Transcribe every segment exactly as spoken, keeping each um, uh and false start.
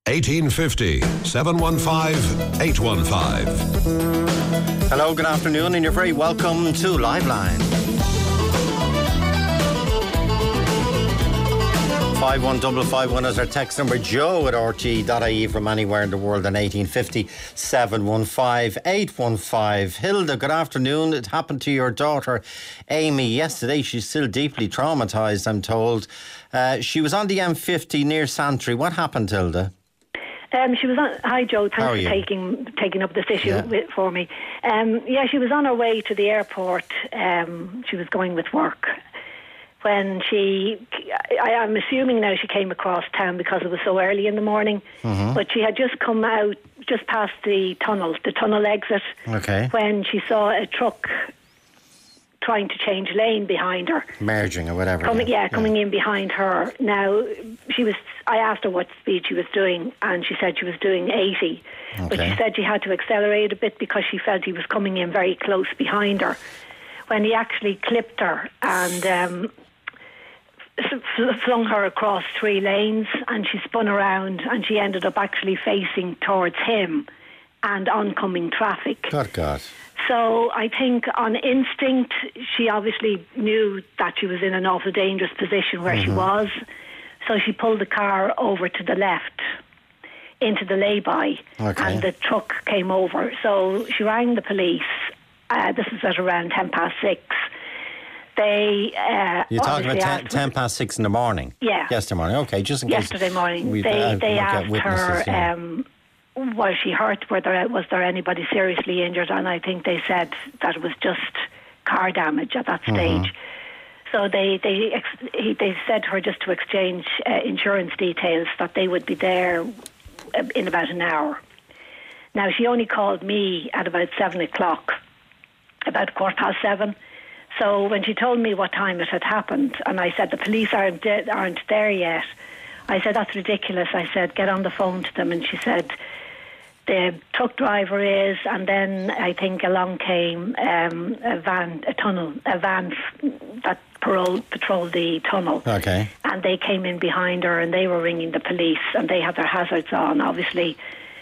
eighteen fifty, seven one five, eight one five. Hello, good afternoon, and you're very welcome to Liveline. five one five five one is our text number. Joe at r t dot I E from anywhere in the world on eighteen fifty, seven one five, eight one five. Hilda, good afternoon. It happened to your daughter Amy yesterday. She's still deeply traumatised, I'm told. Uh, she was on the M fifty near Santry. What happened, Hilda? Um, she was on. Hi, Joe. Thanks for you? taking taking up this issue Yeah. with, for me. Um, yeah, she was on her way to the airport. Um, she was going with work when she. I, I'm assuming now she came across town because it was so early in the morning. Mm-hmm. But she had just come out, just past the tunnel, the tunnel exit. Okay. When she saw a truck trying to change lane behind her. Merging or whatever. Coming, yeah, yeah, coming in behind her. Now, she was. I asked her what speed she was doing, and she said she was doing eighty. Okay. But she said she had to accelerate a bit because she felt he was coming in very close behind her. When he actually clipped her and um, flung her across three lanes, and she spun around, and she ended up actually facing towards him and oncoming traffic. Good God. So I think on instinct, she obviously knew that she was in an awful dangerous position where mm-hmm. she was. So she pulled the car over to the left into the lay-by, okay. and the truck came over. So she rang the police. Uh, this is at around ten past six. They uh, You're talking about ten, ten past six in the morning? Yeah. Yesterday morning, okay. Just in Yesterday case morning. we, they uh, they asked her... Yeah. Um, was she hurt? Were there, was there anybody seriously injured? And I think they said that it was just car damage at that stage. Mm-hmm. So they they ex- he, they said to her just to exchange uh, insurance details, that they would be there in about an hour. Now, she only called me at about seven o'clock, about quarter past seven. So when she told me what time it had happened, and I said the police aren't de- aren't there yet, I said that's ridiculous. I said get on the phone to them, and she said the truck driver is, and then I think along came um, a van, a tunnel, a van that patrolled, patrolled the tunnel. Okay. And they came in behind her, and they were ringing the police, and they had their hazards on. Obviously,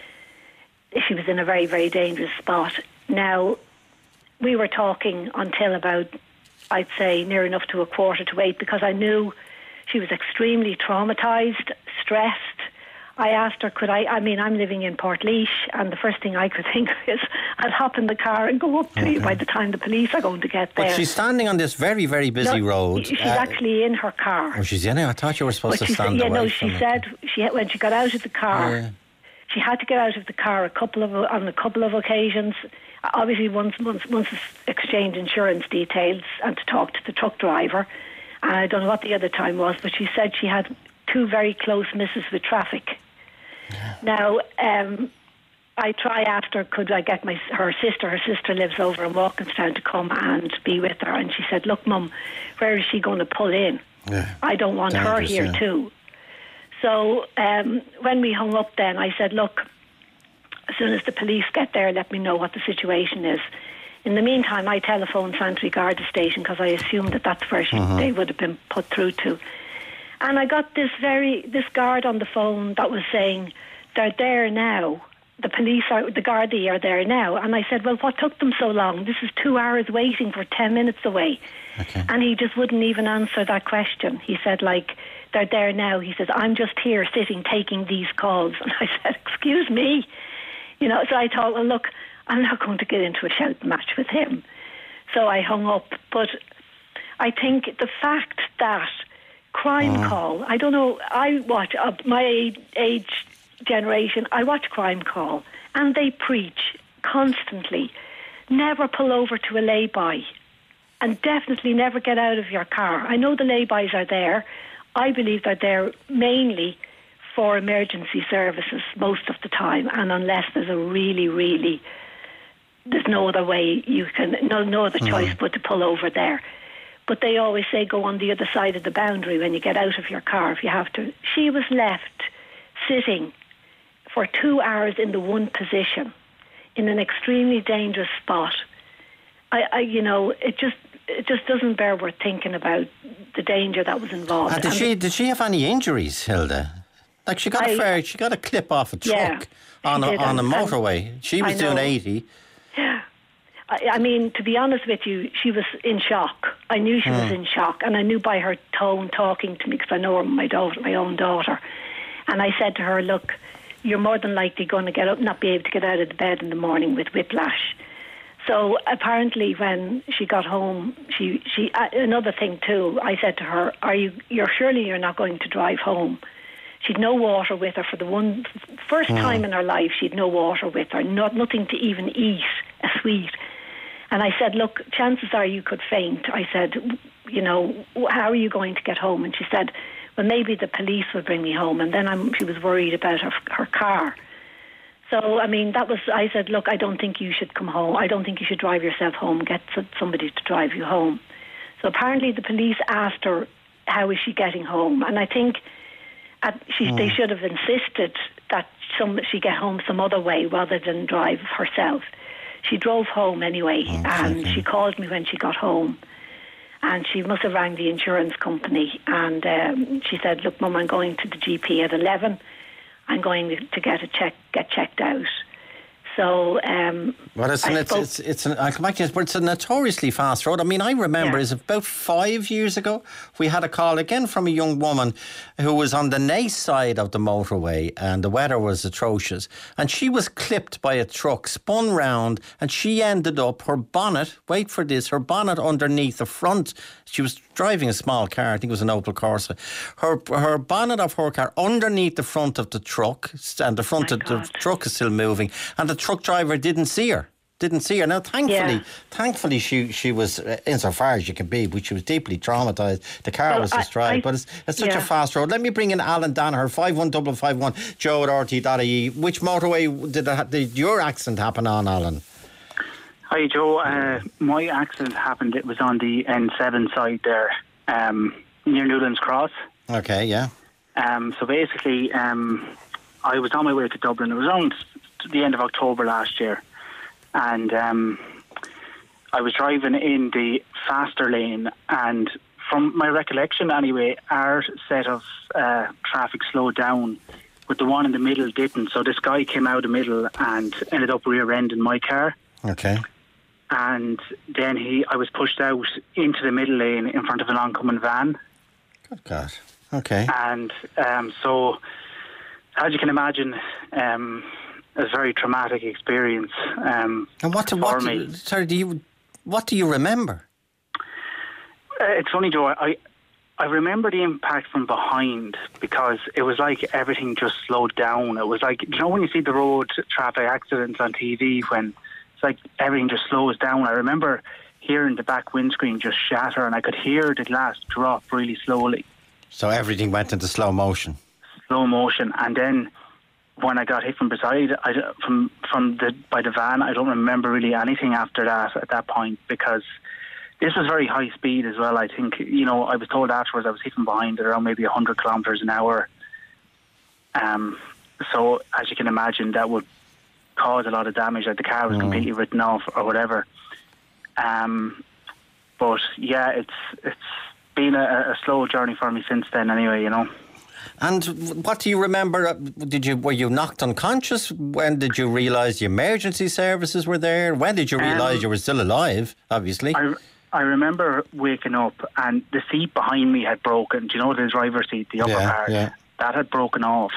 she was in a very, very dangerous spot. Now, we were talking until about, I'd say, near enough to a quarter to eight, because I knew she was extremely traumatised, stressed. I asked her, could I, I mean, I'm living in Portlaoise, and the first thing I could think is I'd hop in the car and go up to okay. you by the time the police are going to get there. But she's standing on this very, very busy no, road. She's uh, actually in her car. Oh, she's in it? I thought you were supposed but to stand said, away Yeah, no, from she it. said she, when she got out of the car, yeah. she had to get out of the car a couple of on a couple of occasions. Obviously, once, once, once exchange insurance details and to talk to the truck driver. And I don't know what the other time was, but she said she had two very close misses with traffic. Yeah. Now, um, I try after, could I get my her sister, her sister lives over in Walkinstown, to come and be with her. And she said, look, Mum, where is she going to pull in? Yeah. I don't want Dangerous, her here yeah. too. So um, when we hung up then, I said, look, as soon as the police get there, let me know what the situation is. In the meantime, I telephoned Santry Garda Station because I assumed that that's where she, uh-huh. they would have been put through to. And I got this very this guard on the phone that was saying, they're there now. The police are, the Gardaí are there now. And I said, well, what took them so long? This is two hours waiting for ten minutes away. Okay. And he just wouldn't even answer that question. He said, like, they're there now. He says, I'm just here sitting taking these calls. And I said, excuse me. You know, so I thought, well, look, I'm not going to get into a shout match with him. So I hung up. But I think the fact that Crime uh-huh. Call, I don't know, I watch, uh, my age, age generation, I watch Crime Call, and they preach constantly, never pull over to a lay-by, and definitely never get out of your car. I know the lay-bys are there. I believe they're there mainly for emergency services most of the time, and unless there's a really, really, there's no other way you can, no, no other choice mm. but to pull over there. But they always say go on the other side of the boundary when you get out of your car if you have to. She was left sitting for two hours in the one position in an extremely dangerous spot. I, I you know, it just it just doesn't bear worth thinking about the danger that was involved. Uh, did and she did she have any injuries, Hilda? Like she got I, a fair, she got a clip off a truck yeah, on a, did, on a and, motorway. She was I doing know. eighty. Yeah. I, I mean, to be honest with you, she was in shock. I knew she Hmm. was in shock, and I knew by her tone talking to me, because I know her, my daughter, my own daughter. And I said to her, look, you're more than likely going to get up, not be able to get out of the bed in the morning with whiplash. So apparently, when she got home, she she uh, another thing too. I said to her, "Are you? You're surely you're not going to drive home." She'd no water with her for the one first Mm. time in her life. She'd no water with her, not nothing to even eat, a sweet. And I said, "Look, chances are you could faint." I said, "You know, how are you going to get home?" And she said, "Well, maybe the police will bring me home." And then I'm, she was worried about her her car. So, I mean, that was, I said, look, I don't think you should come home. I don't think you should drive yourself home. Get somebody to drive you home. So apparently the police asked her, how is she getting home? And I think at, she, mm. they should have insisted that some, she get home some other way rather than drive herself. She drove home anyway, oh, and okay. she called me when she got home. And she must have rang the insurance company. And um, she said, look, Mum, I'm going to the G P at eleven. I'm going to get a check, get checked out. So, um, well, it's, an, it's, it's, it's an, I'll come back to this, but it's a notoriously fast road. I mean, I remember, yeah. is about five years ago, we had a call again from a young woman who was on the Naas side of the motorway, and the weather was atrocious, and she was clipped by a truck, spun round, and she ended up, her bonnet, wait for this, her bonnet underneath the front. She was driving a small car, I think it was an Opel Corsa. Her her bonnet of her car underneath the front of the truck, and the front of the truck is still moving, and the truck driver didn't see her. Didn't see her. Now, thankfully, yeah. thankfully, she she was, uh, insofar as you can be, but she was deeply traumatised. The car well, was destroyed, but it's, it's such yeah. a fast road. Let me bring in Alan Danaher, five one five five one, joe at r t dot i e. Which motorway did, it, did your accident happen on, Alan? Hi, Joe. Uh, my accident happened, it was on the N seven side there, um, near Newlands Cross. Okay, yeah. Um, so basically, um, I was on my way to Dublin. It was around the end of October last year. And um, I was driving in the faster lane, and from my recollection anyway, our set of uh, traffic slowed down, but the one in the middle didn't. So this guy came out of the middle and ended up rear-ending my car. Okay. And then he, I was pushed out into the middle lane in front of an oncoming van. Good God. Okay. And um, so, as you can imagine, um, a very traumatic experience. Um, and what? for what? me. Sorry, do you? What do you remember? Uh, it's funny, Joe. I I remember the impact from behind, because it was like everything just slowed down. It was like, you know, when you see the road traffic accidents on T V, when it's like everything just slows down. I remember hearing the back windscreen just shatter, and I could hear the glass drop really slowly. So everything went into slow motion. Slow motion, and then when I got hit from beside, I, from from the by the van, I don't remember really anything after that at that point, because this was very high speed as well. I think, you know, I was told afterwards I was hit from behind at around maybe one hundred kilometres an hour. Um, so as you can imagine, that would cause a lot of damage. Like the car was mm. completely written off or whatever. Um, but yeah, it's it's been a, a slow journey for me since then. Anyway, you know. And what do you remember? Did you were you knocked unconscious? When did you realise the emergency services were there? When did you realise um, you were still alive? Obviously, I, I remember waking up and the seat behind me had broken. Do you know the driver's seat, the upper yeah, part? Yeah. That had broken off.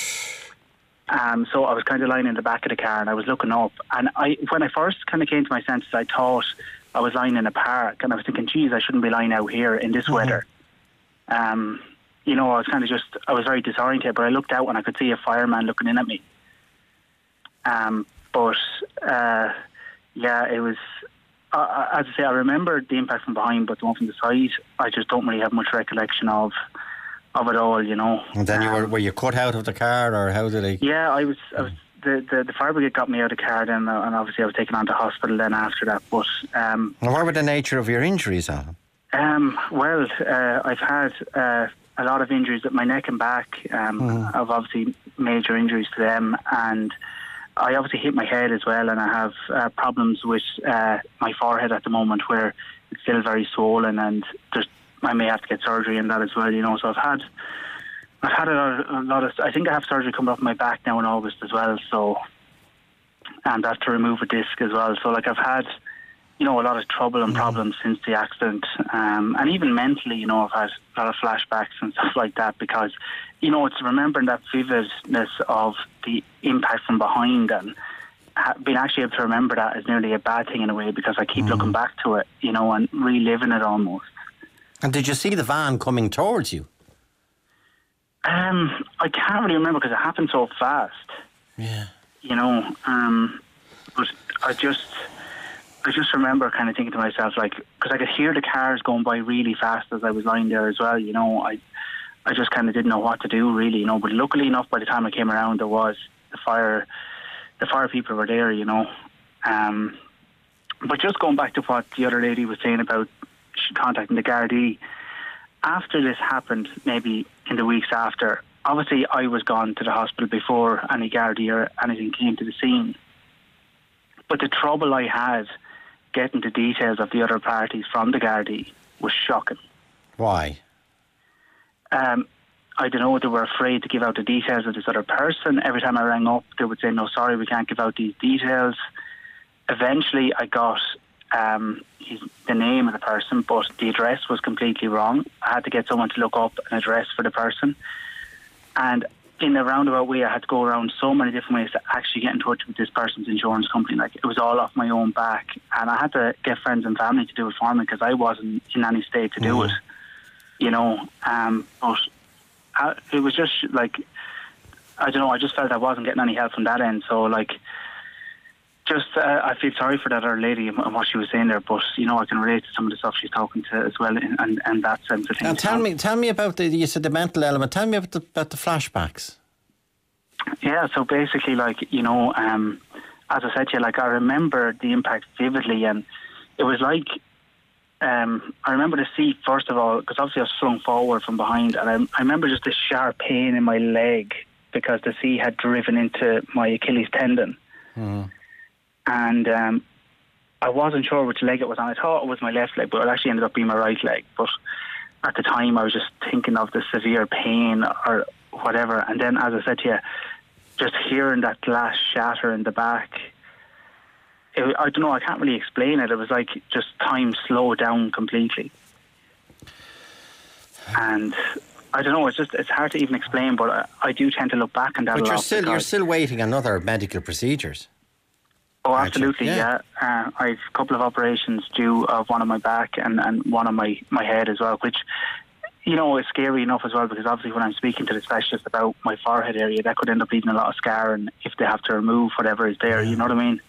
Um, so I was kind of lying in the back of the car and I was looking up. And I, when I first kind of came to my senses, I thought I was lying in a park, and I was thinking, geez, I shouldn't be lying out here in this mm-hmm. weather. Um. You know, I was kind of just, I was very disoriented, but I looked out and I could see a fireman looking in at me. Um, but, uh, yeah, it was, uh, as I say, I remember the impact from behind, but the one from the side, I just don't really have much recollection of of it all, you know. And then you were, um, were you cut out of the car, or how did they? Yeah, I was, I was the, the, the fire brigade got me out of the car then, and obviously I was taken on to hospital then after that. But um, and what were the nature of your injuries, Alan? Um, well, uh, I've had... Uh, a lot of injuries at my neck and back. Um, mm. I've obviously major injuries to them, and I obviously hit my head as well, and I have uh, problems with uh, my forehead at the moment, where it's still very swollen, and there's, I may have to get surgery in that as well, you know. So I've had I've had a lot, of, a lot of. I think I have surgery coming up my back now in August as well. So, and that's to remove a disc as well. So, like I've had, you know, a lot of trouble and problems mm. since the accident, um, and even mentally, you know, I've had a lot of flashbacks and stuff like that because, you know, it's remembering that vividness of the impact from behind and being actually able to remember that is nearly a bad thing in a way because I keep mm. looking back to it, you know, and reliving it almost. And did you see the van coming towards you? Um, I can't really remember because it happened so fast. Yeah. You know, um, but I just, I just remember kind of thinking to myself, like, because I could hear the cars going by really fast as I was lying there as well. You know, I, I just kind of didn't know what to do really. You know, but luckily enough, by the time I came around, there was the fire, the fire people were there. You know, um, but just going back to what the other lady was saying about contacting the Gardaí. After this happened, maybe in the weeks after, obviously I was gone to the hospital before any Gardaí or anything came to the scene. But the trouble I had getting the details of the other parties from the Gardaí was shocking. Why? Um, I don't know, they were afraid to give out the details of this other person. Every time I rang up, they would say, no, sorry, we can't give out these details. Eventually, I got um, his, the name of the person, but the address was completely wrong. I had to get someone to look up an address for the person. And in a roundabout way, I had to go around so many different ways to actually get in touch with this person's insurance company. Like, it was all off my own back. And I had to get friends and family to do it for me because I wasn't in any state to do mm. it. You know, um, but I, it was just like, I don't know, I just felt I wasn't getting any help from that end. So, like, just, uh, I feel sorry for that other lady and what she was saying there, but, you know, I can relate to some of the stuff she's talking to as well in, in, in that sense of things. Now, tell me, tell me about the, you said the mental element, tell me about the, about the flashbacks. Yeah, so basically, like, you know, um, as I said to you, like, I remember the impact vividly, and it was like, um, I remember the seat, first of all, because obviously I was flung forward from behind, and I, I remember just this sharp pain in my leg because the seat had driven into my Achilles tendon. Mm. And um, I wasn't sure which leg it was on. I thought it was my left leg, but it actually ended up being my right leg. But at the time, I was just thinking of the severe pain or whatever. And then, as I said to you, just hearing that glass shatter in the back, it, I don't know, I can't really explain it. It was like just time slowed down completely. And I don't know, it's just, it's hard to even explain, but I, I do tend to look back on that. But a you're lot still, you're still waiting on other medical procedures. Oh, absolutely, yeah. yeah. Uh, I have a couple of operations due of one on my back and, and one on my, my head as well, which, you know, is scary enough as well because obviously when I'm speaking to the specialist about my forehead area, that could end up leaving a lot of scar, and if they have to remove whatever is there, yeah. you know what I mean?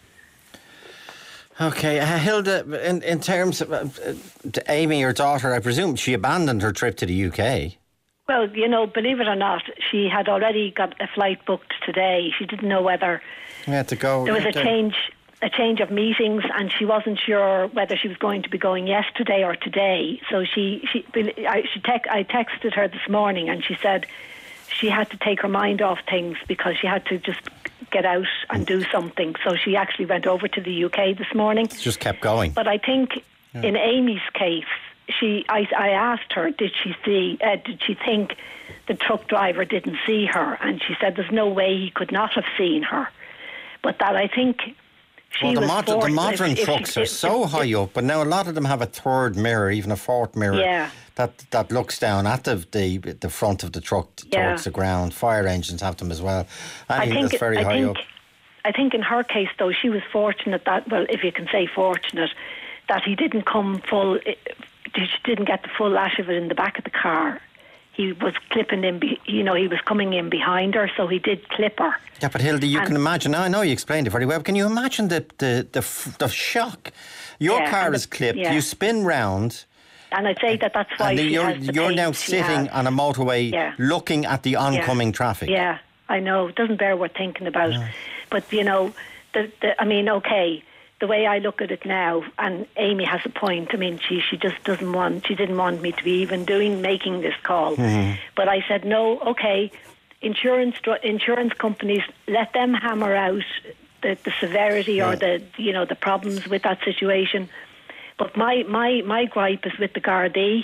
Okay, uh, Hilda, in, in terms of uh, Amy, your daughter, I presume she abandoned her trip to the U K. Well, you know, believe it or not, she had already got a flight booked today. She didn't know whether yeah, to go. there was a change, a change of meetings, and she wasn't sure whether she was going to be going yesterday or today. So she, she, I, she tec- I texted her this morning, and she said she had to take her mind off things because she had to just get out and do something. So she actually went over to the U K this morning. Just kept going. But I think yeah. in Amy's case, she, I, I asked her, did she see, uh, did she think the truck driver didn't see her? And she said there's no way he could not have seen her. But that I think she well, the was mod- forced, the modern if, trucks if she, are if, so if, high if, up, but now a lot of them have a third mirror, even a fourth mirror, yeah. that that looks down at the the, the front of the truck yeah. towards the ground. Fire engines have them as well. I, I think think that's very I high think, up. I think in her case, though, she was fortunate that, well, if you can say fortunate, that he didn't come full, she didn't get the full lash of it in the back of the car. He was clipping in, be, you know, he was coming in behind her, so he did clip her. Yeah, but Hilda, you and, can imagine, I know you explained it very well, but can you imagine the, the, the, the shock? Your yeah, car the, is clipped, yeah. you spin round. And I'd say that that's why and she you're, has the You're pain now she sitting has. on a motorway yeah. looking at the oncoming yeah. traffic. Yeah, I know. It doesn't bear worth thinking about. No. But, you know, the, the, I mean, okay, the way I look at it now, and Amy has a point, I mean, she, she just doesn't want, she didn't want me to be even doing, making this call. Mm-hmm. But I said, no, okay, insurance insurance companies, let them hammer out the, the severity yeah. or the, you know, the problems with that situation. But my, my, my gripe is with the Gardaí,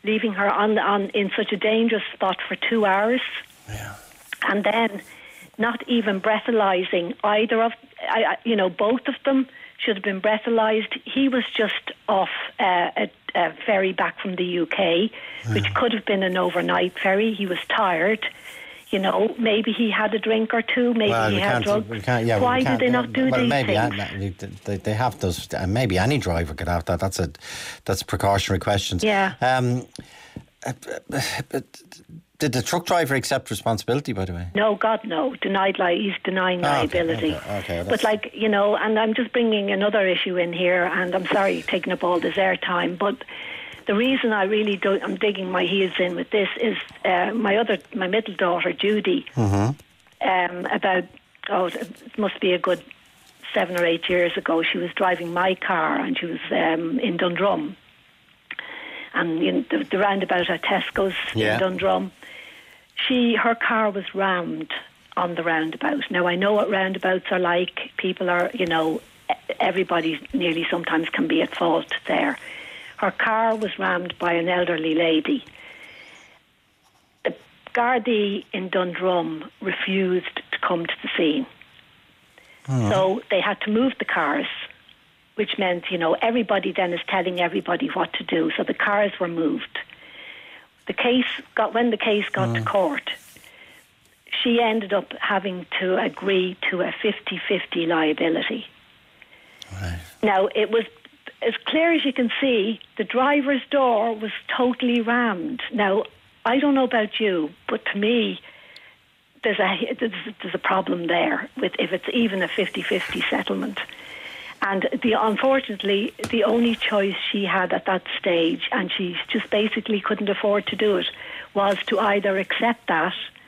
leaving her on on in such a dangerous spot for two hours, Yeah. and then not even breathalyzing either of, I, I- you know, both of them should have been breathalyzed. He was just off uh, a, a ferry back from the U K, which could have been an overnight ferry. He was tired. You know, maybe he had a drink or two. Maybe Well, he we had can't, drugs. we can't, yeah, Why we do can't, they not do well, these maybe, things? uh, they, they have those. Uh, maybe any driver could have that. That's a that's precautionary questions. Yeah. Um, uh, uh, did the truck driver accept responsibility? By the way. No, God, no. Denied li- He's denying Oh, okay, liability. okay, okay, well, but that's- like, you know, and I'm just bringing another issue in here, and I'm sorry taking up all this airtime, but the reason I really do, I'm digging my heels in with this is uh, my other, my middle daughter, Judy, um, about, oh, it must be a good seven or eight years ago, she was driving my car, and she was um, in Dundrum. And you know, the, the roundabout at Tesco's Yeah. in Dundrum. She, her car was rammed on the roundabout. Now, I know what roundabouts are like. People are, you know, everybody nearly sometimes can be at fault there. Her car was rammed by an elderly lady. The Gardaí in Dundrum refused to come to the scene. So they had to move the cars, which meant, you know, everybody then is telling everybody what to do. So the cars were moved. The case got, when the case got to court, she ended up having to agree to a fifty-fifty liability. Right. Now, it was as clear as you can see, the driver's door was totally rammed. Now, I don't know about you, but to me, there's a there's, there's a problem there with if it's even a fifty-fifty settlement. And the unfortunately, the only choice she had at that stage, and she just basically couldn't afford to do it, was to either accept that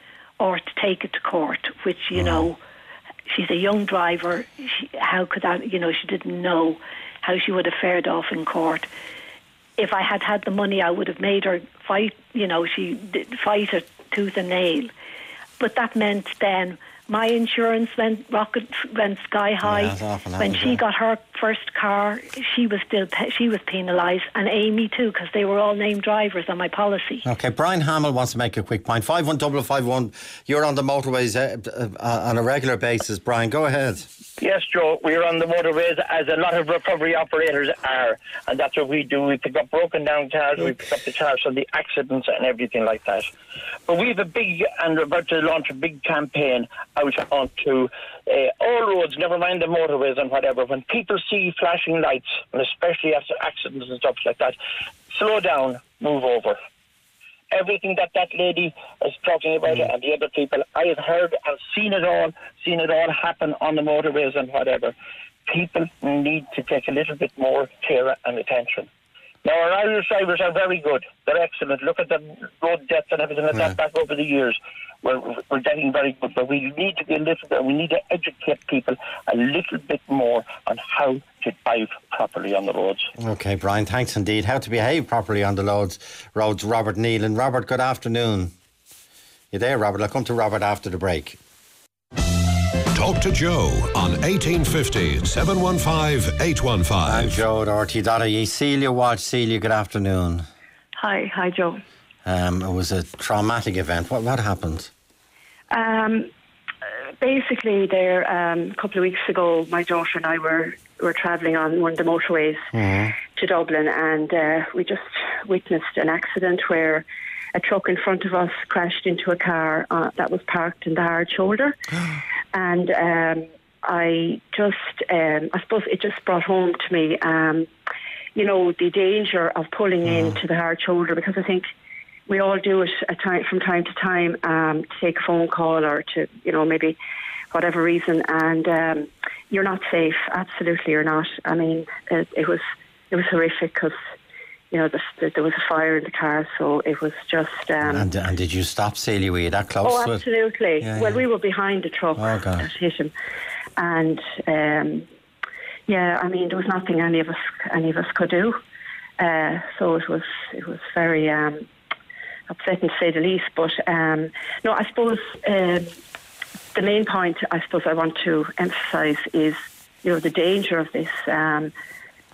or to take it to court, which, you know, she's a young driver. She, how could that, you know, she didn't know how she would have fared off in court. If I had had the money, I would have made her fight, you know, she did fight it tooth and nail. But that meant then my insurance went rocket went sky high. Yeah, that's often when happens, she yeah. got her first car, she was still pe- she was penalised, and Amy too, because they were all named drivers on my policy. Okay, Brian Hamill wants to make a quick point. Five one double five one. You're on the motorways uh, uh, on a regular basis, Brian. Go ahead. Yes, Joe, we're on the motorways as a lot of recovery operators are, and that's what we do. We pick up broken down cars, we pick up the cars from the accidents and everything like that. But we have a big, and we're about to launch a big campaign out onto uh, all roads, never mind the motorways and whatever. When people see flashing lights, and especially after accidents and stuff like that, slow down, move over. Everything that that lady is talking about and the other people, I have heard and seen it all, seen it all happen on the motorways and whatever. People need to take a little bit more care and attention. Now, our Irish drivers are very good. They're excellent. Look at the road deaths and everything like Yeah. that back over the years. We're, we're getting very good, but we need to be a little bit, we need to educate people a little bit more on how to drive properly on the roads. Okay, Brian, thanks indeed. How to behave properly on the roads. Roads. Robert Nealon. Robert, good afternoon. You there, Robert? I'll come to Robert after the break. Talk to Joe on eighteen fifty, seven one five, eight one I'm five. Joe at R T dot I E. Celia Walsh. Celia, good afternoon. Hi, hi, Joe. Um, it was a traumatic event. What what happened? Um, uh, basically, there um, a couple of weeks ago, my daughter and I were were travelling on one of the motorways to Dublin, and uh, we just witnessed an accident where a truck in front of us crashed into a car uh, that was parked in the hard shoulder, and um, I just, um, I suppose, it just brought home to me, um, you know, the danger of pulling into the hard shoulder, because I think we all do it at time, from time to time, um, to take a phone call or to, you know, maybe whatever reason, and um, you're not safe. Absolutely, you're not. I mean, it, it was it was horrific because, you know, the, the, there was a fire in the car, so it was just. Um, And, and did you stop, Celia? Were you that close oh, to it? absolutely. Yeah, well, yeah. we were behind the truck Oh, God. that hit him, and um, yeah, I mean, there was nothing any of us any of us could do. Uh, so it was it was very. Um, upsetting to say the least, but um, no, I suppose um, the main point I suppose I want to emphasise is, you know, the danger of this. Um,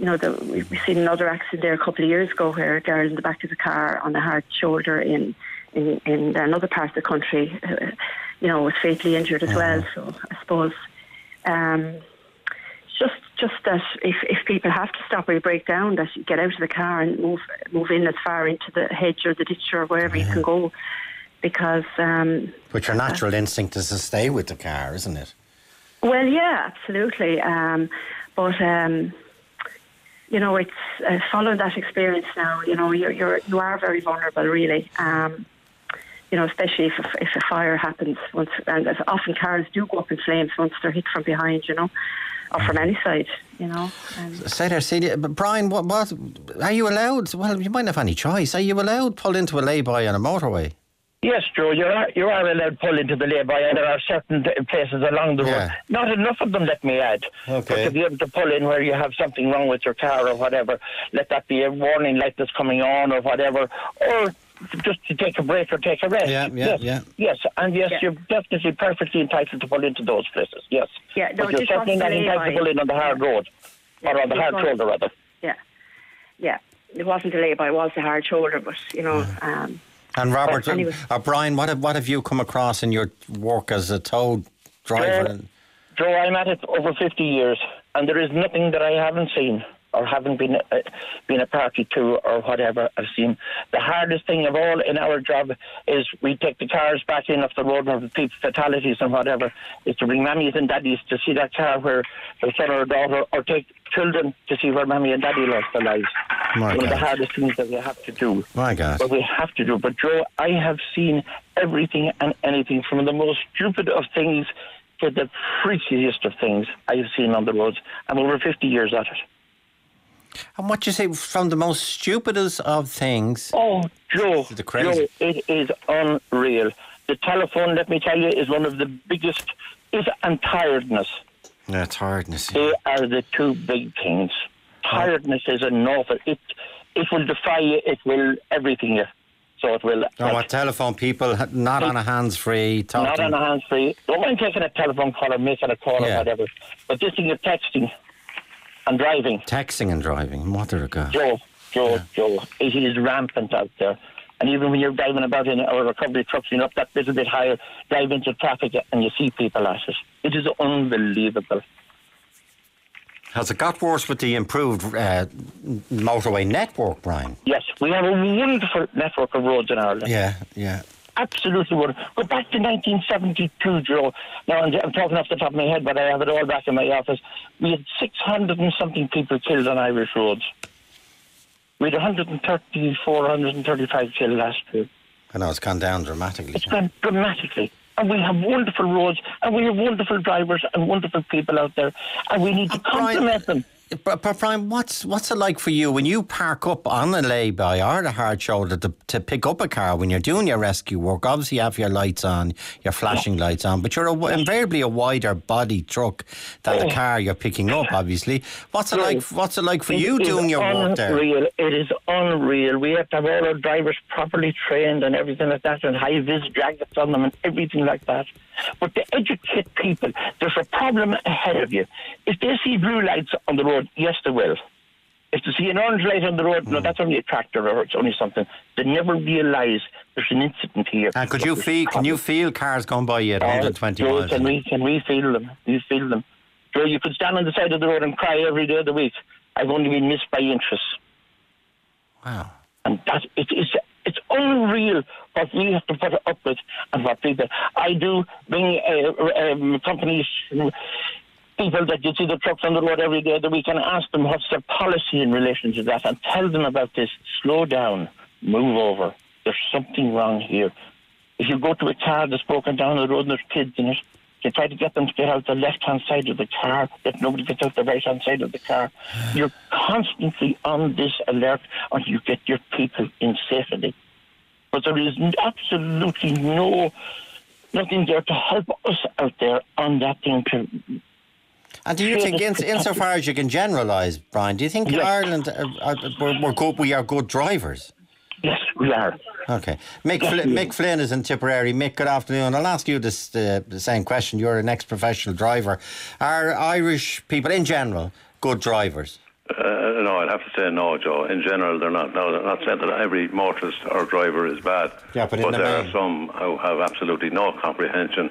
you know, the, we we seen another accident there a couple of years ago where a girl in the back of the car on a hard shoulder in in, in another part of the country, uh, you know, was fatally injured as uh-huh. well. So I suppose um, just just that if, if people have to stop or you break down, that you get out of the car and move move in as far into the hedge or the ditch or wherever yeah. you can go, because. Um, but your natural uh, instinct is to stay with the car, isn't it? Well, yeah, absolutely. Um, but. Um, You know, it's uh, following that experience now. You know, you're you're you are very vulnerable, really. Um, you know, especially if a, if a fire happens. Once, and as often cars do go up in flames once they're hit from behind. You know, or from any side. You know. Um, Say there, Celia, but Brian, what what are you allowed? Well, you might not have any choice. Are you allowed pulled into a lay-by on a motorway? Yes, Joe, you are you are allowed to pull into the lay-by, and there are certain places along the road. Yeah. Not enough of them, let me add. Okay. But to be able to pull in where you have something wrong with your car or whatever, let that be a warning light that's coming on or whatever, or just to take a break or take a rest. Yeah, yeah, yes. yeah. Yes, and yes, yeah. you're definitely perfectly entitled to pull into those places, yes. Yeah, no, but you're certainly not entitled to pull in on the hard road, yeah, or on the hard shoulder, rather. Yeah, yeah. It wasn't a lay-by, it was a hard shoulder, but, you know... Yeah. Um, And Robert, anyway. or Brian, what have, what have you come across in your work as a tow driver? Joe, Joe, I'm at it over fifty years, and there is nothing that I haven't seen or haven't been uh, been a party to or whatever I've seen. The hardest thing of all in our job is we take the cars back in off the road or the people fatalities and whatever, is to bring mammies and daddies to see that car where their son or daughter, or take children to see where mammy and daddy lost their lives. My One God. of the hardest things that we have to do. My God. But we have to do. But Joe, I have seen everything and anything, from the most stupid of things to the freakiest of things I have seen on the roads. I'm over fifty years at it. And what you say, from the most stupidest of things? Oh, Joe, the crazy. Joe, it is unreal. The telephone, let me tell you, is one of the biggest, is and tiredness. Yeah, tiredness. Yeah. They are the two big things. Tiredness is an awful. It it will defy you. It will everything you. So it will. Oh, what telephone people not on a hands free talking. Not on a hands free. Don't mind taking a telephone call or making a call Yeah. or whatever. But this thing of texting and driving. Texting and driving. Mother of God. Joe, Joe, Yeah. Joe. It is rampant out there. And even when you're driving about in our recovery trucks, you know, up that little bit higher, drive into traffic and you see people at it. It is unbelievable. Has it got worse with the improved uh, motorway network, Brian? Yes, we have a wonderful network of roads in Ireland. Yeah, yeah. Absolutely wonderful. Go back to nineteen seventy-two, Joe. Now, I'm, I'm talking off the top of my head, but I have it all back in my office. We had six hundred and something people killed on Irish roads. We had one hundred thirty-four, one hundred thirty-five killed last year. I know, it's gone down dramatically. It's gone dramatically. And we have wonderful roads, and we have wonderful drivers and wonderful people out there, and we need to Uh, Brian, compliment them. But, but Brian, what's what's it like for you when you park up on a lay-by or a hard shoulder to, to pick up a car when you're doing your rescue work? Obviously, you have your lights on, your flashing yeah. lights on, but you're a, invariably a wider body truck than oh. the car you're picking up. Obviously, what's it no. like? What's it like for it you doing your work there? Unreal. It is unreal. We have to have all our drivers properly trained and everything like that, and high-vis jackets on them and everything like that. But to educate people, there's a problem ahead of you. If they see blue lights on the road, yes, they will. If they see an orange light on the road, mm. no, that's only a tractor or it's only something. They never realise there's an incident here. And could you feel? Can you feel cars going by you at uh, one hundred twenty Joe, miles? Can we can we feel them? We feel them. Joe, you could stand on the side of the road and cry every day of the week. I've only been missed by inches. Wow. And that it is. It's unreal what we have to put up with and what people. I do bring uh, um, companies, people that you see the trucks on the road every day of the week, and ask them what's their policy in relation to that, and tell them about this. Slow down, move over. There's something wrong here. If you go to a car that's broken down the road and there's kids in it, you try to get them to get out the left-hand side of the car, that nobody gets out the right-hand side of the car. You're constantly on this alert until you get your people in safety. But there is absolutely no, nothing there to help us out there on that thing. To and do you think, in, insofar as you can generalise, Brian, do you think yes. Ireland, are, are, we're, we're good, we are good drivers? Yes, we are. Okay. Mick, Fl- Mick Flynn is in Tipperary. Mick, good afternoon. I'll ask you this uh, the same question. You're an ex-professional driver. Are Irish people, in general, good drivers? Uh, no, I'd have to say no, Joe. In general, they're not. No, they're not saying that every motorist or driver is bad. Yeah, but, but in the there main... are some who have absolutely no comprehension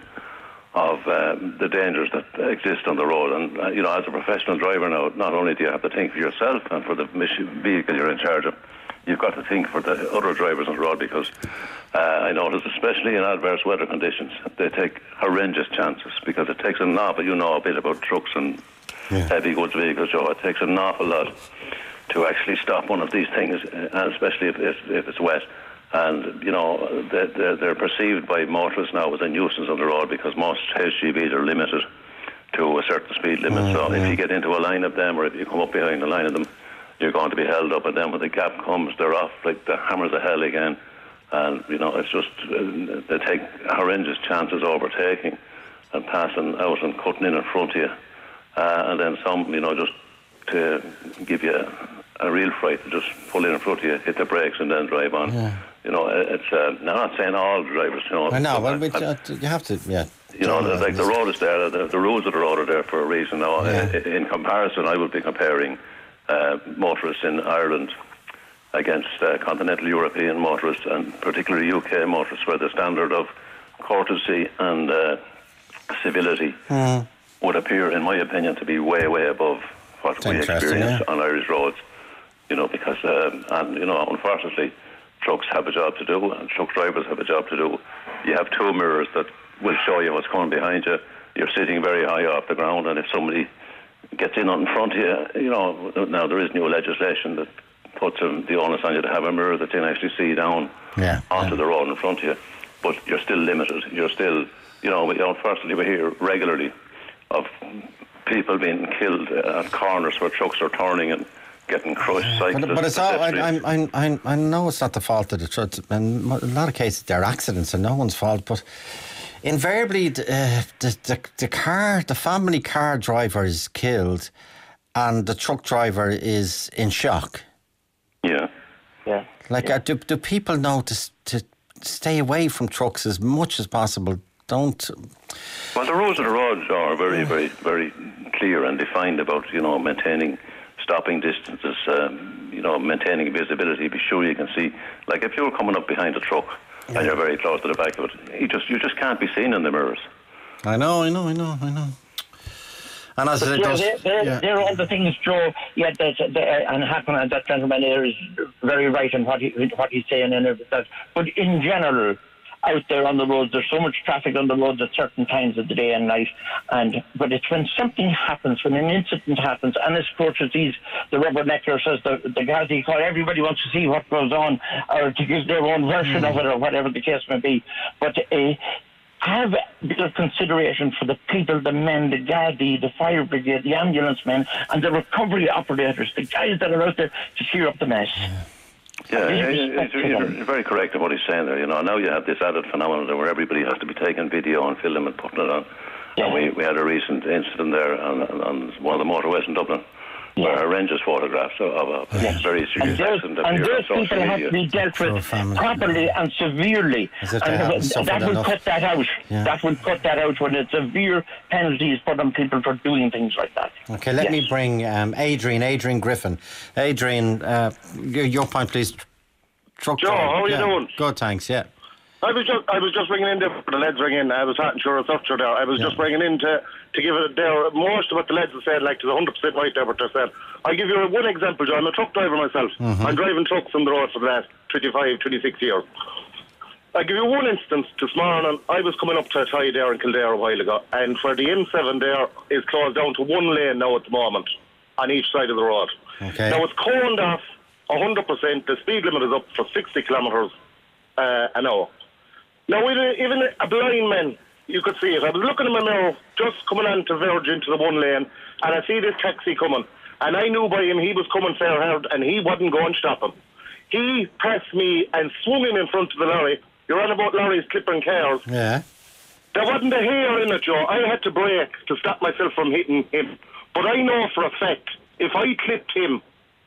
of um, the dangers that exist on the road. And uh, you know, as a professional driver now, not only do you have to think for yourself and for the vehicle you're in charge of, you've got to think for the other drivers on the road, because uh, I notice, especially in adverse weather conditions, they take horrendous chances, because it takes an awful, you know a bit about trucks and yeah. heavy goods vehicles, Joe. It takes an awful lot to actually stop one of these things, and especially if, if, if it's wet. And, you know, they're, they're perceived by motorists now as a nuisance on the road, because most H G Vs are limited to a certain speed limit. Mm, so yeah. if you get into a line of them, or if you come up behind the line of them, you're going to be held up. And then when the gap comes, they're off like the hammers of hell again. And, you know, it's just, uh, they take horrendous chances overtaking and passing out and cutting in in front of you. Uh, and then some, you know, just to give you a, a real fright, just pull in in front of you, hit the brakes and then drive on. Yeah. You know, it's, uh, I'm not saying all drivers, you know. I know, well, we, uh, you have to, yeah. You know, the, like the road is there, the, the rules of the road are there for a reason. Now, yeah. in, in comparison, I would be comparing uh, motorists in Ireland against uh, continental European motorists, and particularly U K motorists, where the standard of courtesy and uh, civility mm. would appear, in my opinion, to be way, way above what That's we experience yeah. on Irish roads. You know, because, um, and, you know, unfortunately, trucks have a job to do, and truck drivers have a job to do. You have two mirrors that will show you what's coming behind you. You're sitting very high off the ground, and if somebody gets in on front of you, you know, now there is new legislation that puts um, the onus on you to have a mirror that you can actually see down yeah, onto yeah. the road in front of you. But you're still limited. You're still, you know, unfortunately we hear regularly of people being killed at corners where trucks are turning and getting crushed. Yeah, but, but it's all, I, I, I, I know it's not the fault of the truck. In a lot of cases, they're accidents and no one's fault. But invariably, uh, the, the the car, the family car driver is killed, and the truck driver is in shock. Yeah, yeah. Like, yeah. Uh, do do people know to to stay away from trucks as much as possible? Don't. Well, the rules of the road are very, very, very clear and defined about, you know, maintaining stopping distances, um, you know, maintaining visibility. Be sure you can see. Like if you're coming up behind a truck yeah. and you're very close to the back of it, you just you just can't be seen in the mirrors. I know, I know, I know, I know. And as but, it Joe, does, they're, they're, yeah. they're all the things, Joe. Yeah, that, that, and happen. And that gentleman there is very right in what he what he's saying and everything. But in general, out there on the roads, there's so much traffic on the roads at certain times of the day and night, and but it's when something happens, when an incident happens, and it's approaches these, the rubbernecklers, as the the Gardaí call, everybody wants to see what goes on, or to give their own version mm. of it, or whatever the case may be. But uh, have a bit of consideration for the people, the men, the Gardaí, the fire brigade, the ambulance men, and the recovery operators, the guys that are out there to cheer up the mess. Yeah. Yeah, it's, you're very correct in what he's saying there. You know, now you have this added phenomenon where everybody has to be taking video and film and putting it on. Yeah. And we, we had a recent incident there on, on one of the motorways in Dublin yeah. where horrendous photographs of a yes. very serious and accident and appeared those on social people media. have to be dealt with properly and severely. And that will cut that out. Yeah. That will cut that out when it's severe penalties put on people for doing things like that. Okay, let yes. me bring um, Adrian, Adrian Griffin. Adrian, uh, your, your point, please. Truck Joe, driver. how are you yeah. doing? Good, thanks, yeah. I was just I was just ringing in there for the lads ringing. I was talking to your structure there. I was yeah. just ringing in to, to give it there. Most of what the lads have said, like, there's one hundred percent right there what they said. I'll give you one example, Joe. I'm a truck driver myself. Mm-hmm. I'm driving trucks on the road for the last twenty-five, twenty-six years. I'll give you one instance. This morning, I was coming up to a tie there in Kildare a while ago, and for the N seven there is closed down to one lane now at the moment on each side of the road. Okay. Now it's coned off one hundred percent. The speed limit is up for sixty kilometres uh, an hour. Now, even a blind man, you could see it. I was looking in my mirror, just coming on to verge into the one lane, and I see this taxi coming. And I knew by him he was coming fair hard, and he wasn't going to stop him. He pressed me and swung him in front of the lorry. You're on about lorries clipping cars. Yeah. There wasn't a hair in it, Joe. I had to brake to stop myself from hitting him. But I know for a fact, if I clipped him,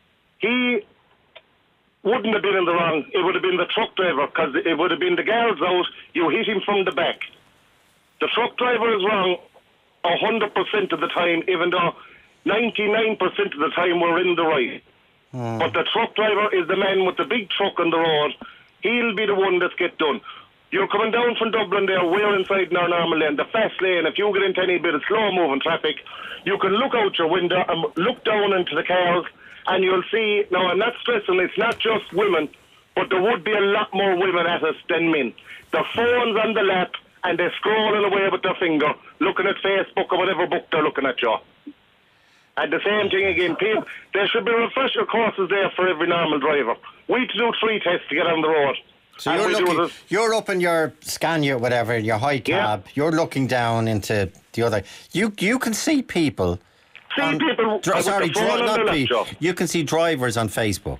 he wouldn't have been in the wrong. It would have been the truck driver, because it would have been the guards out. You hit him from the back. The truck driver is wrong one hundred percent of the time, even though ninety-nine percent of the time we're in the right. Mm. But the truck driver is the man with the big truck on the road. He'll be the one that's get done. You're coming down from Dublin there, we're inside in our normal lane, the fast lane. If you get into any bit of slow-moving traffic, you can look out your window and look down into the cars, and you'll see, now I'm not stressing, it's not just women, but there would be a lot more women at us than men. The phone's on the lap, and they're scrolling away with their finger, looking at Facebook or whatever book they're looking at, Joe. And the same thing again, people, there should be refresher courses there for every normal driver. We have to do three tests to get on the road. So you're, looking, you're up in your Scania, whatever, your high cab, yeah. You're looking down into the other. You you can see people. See on, people. Dri- sorry, dri- not people. You can see drivers on Facebook.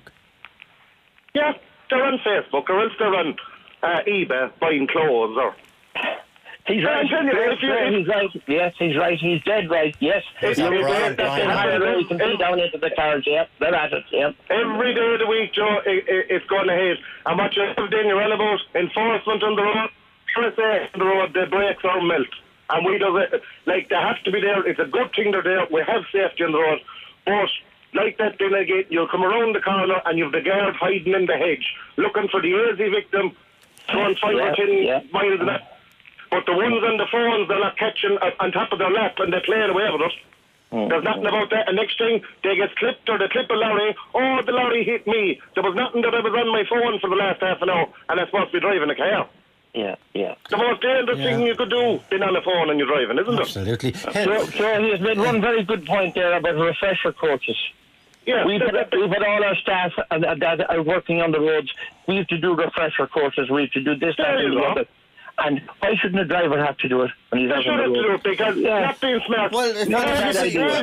Yeah, they're on Facebook, or else they're on uh, eBay buying clothes or. He's right. You, yes, you, he's right. Yes, he's right. He's dead right. Yes. Is that Brian? Brian? You can see down into the cars. Yep, they're at it. Yep. Every day of the week, Joe, it, it, it's going ahead. And what you're doing, you're on about enforcement on the road. Sure, say on the road, the brakes are melt, and we do it like they have to be there. It's a good thing they're there. We have safety on the road, but like that, then again, you'll come around the corner and you've the guard hiding in the hedge, looking for the easy victim, going five yeah, or ten yeah. miles an hour. But the ones on the phones, they're not catching on top of their lap and they're playing away with it. Mm-hmm. There's nothing about that. And next thing, they get clipped or they clip a lorry. Oh, the lorry hit me. There was nothing that I was on my phone for the last half an hour and I'm supposed to be driving a car. Yeah, yeah. The most dangerous yeah. thing you could do, being on the phone and you're driving, isn't Absolutely. it? Absolutely. So, so he has made one very good point there about refresher courses. Yeah, we've, had, we've had all our staff uh, that are working on the roads. We have to do refresher courses. We have to do this, that, and the other. And why shouldn't a driver have to do it when he's out on the road? They should have to do it because yeah. not being smart. Well, it's not a bad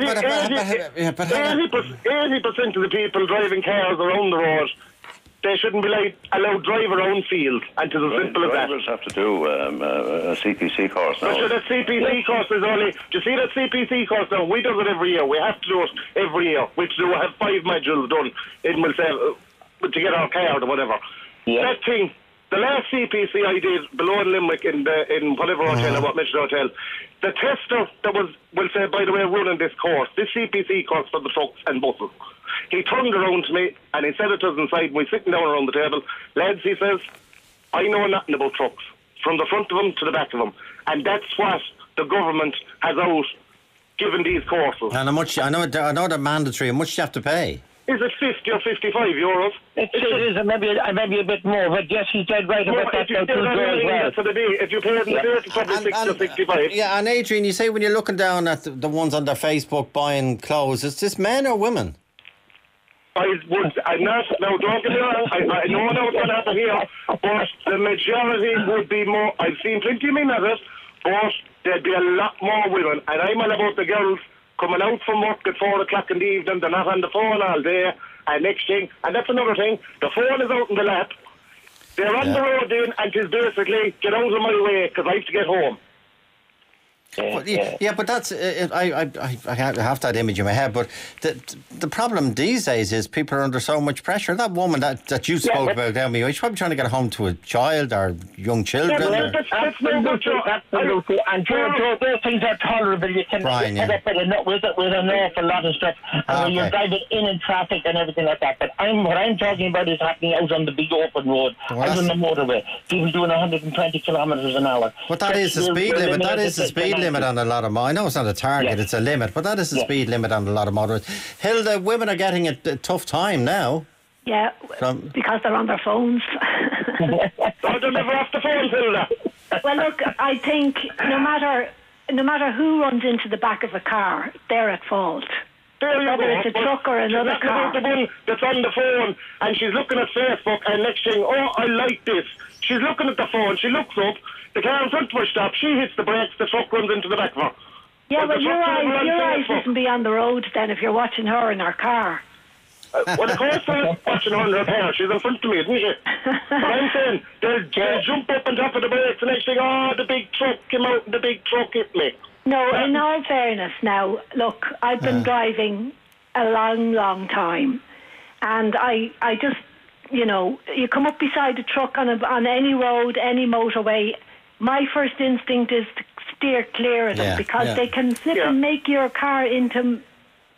idea. eighty percent of the people driving cars around the road, they shouldn't be like allowed drive around field. And it's as right, simple as that. Drivers have to do um, uh, a C P C course now. So that C P C yeah. course is only. Do you see that C P C course now? We do it every year. We have to do it every year. We do have five modules done in myself uh, to get our car or whatever. Yeah. That thing. The last C P C I did below in Limerick in the, in whatever hotel mm-hmm. or what Mission Hotel, the tester that was, will say, by the way, running this course, this C P C course for the trucks and buses, he turned around to me and he said it to us inside, we sitting down around the table, lads, he says, I know nothing about trucks, from the front of them to the back of them, and that's what the government has out given these courses. And how much, I know, I know they're mandatory, how much do you have to pay? Is it fifty or fifty-five euros? It, it is, and maybe, maybe a bit more, but yes, he's dead right about that. If you, well. for the day, if you pay it in the day, it's probably and, sixty and, or sixty-five. Yeah, and Adrian, you say when you're looking down at the, the ones on their Facebook buying clothes, is this men or women? I would, I'm not, now don't get me wrong, I, I know now what's going to happen here, but the majority would be more, I've seen plenty of men of it, but there'd be a lot more women, and I'm all about the girls coming out from work at four o'clock in the evening, they're not on the phone all day, and next thing, and that's another thing, the phone is out in the lap, they're on yeah. the road in, and it's basically, get out of my way, because I have to get home. Yeah, well, yeah, yeah, but that's uh, I, I I have that image in my head. But the the problem these days is people are under so much pressure. That woman that, that you spoke yeah, about, Naomi, she's probably trying to get home to a child or young children. Yeah, well, that's, that's no good. Absolutely, and those, those things are tolerable. You can Brian, put yeah. up with, a, with, a, with an awful lot of stuff, and okay. when you're driving in in traffic and everything like that. But I'm what I'm talking about is happening out on the big open road, well, out on the motorway. People doing one hundred twenty kilometres an hour. But that is the speed limit. That is the speed limit on a lot of. I know it's not a target, yeah. it's a limit, but that is the yeah. speed limit on a lot of motorists. Hilda, women are getting a, a tough time now. Yeah, From, because they're on their phones. Oh, they're never off the phones, Hilda. Well, look, I think no matter no matter who runs into the back of a car, they're at fault. There you Whether go. it's a truck or another car. The one that's on the phone and she's looking at Facebook and next thing, oh, I like this. She's looking at the phone, she looks up, the car in front of her stops, she hits the brakes, the truck runs into the back of her. Yeah, well, but your eyes, your eyes shouldn't be on the road then if you're watching her in her car. Uh, well, of course I'm watching her in her car, she's in front of me, isn't she? But I'm saying, they'll, they'll jump up on top of the brakes and next thing, oh, the big truck came out and the big truck hit me. No, in all fairness now, look, I've been uh. driving a long, long time, and I, I just, you know, you come up beside a truck on a, on any road, any motorway, my first instinct is to steer clear of them yeah, because yeah. they can slip yeah. and make your car into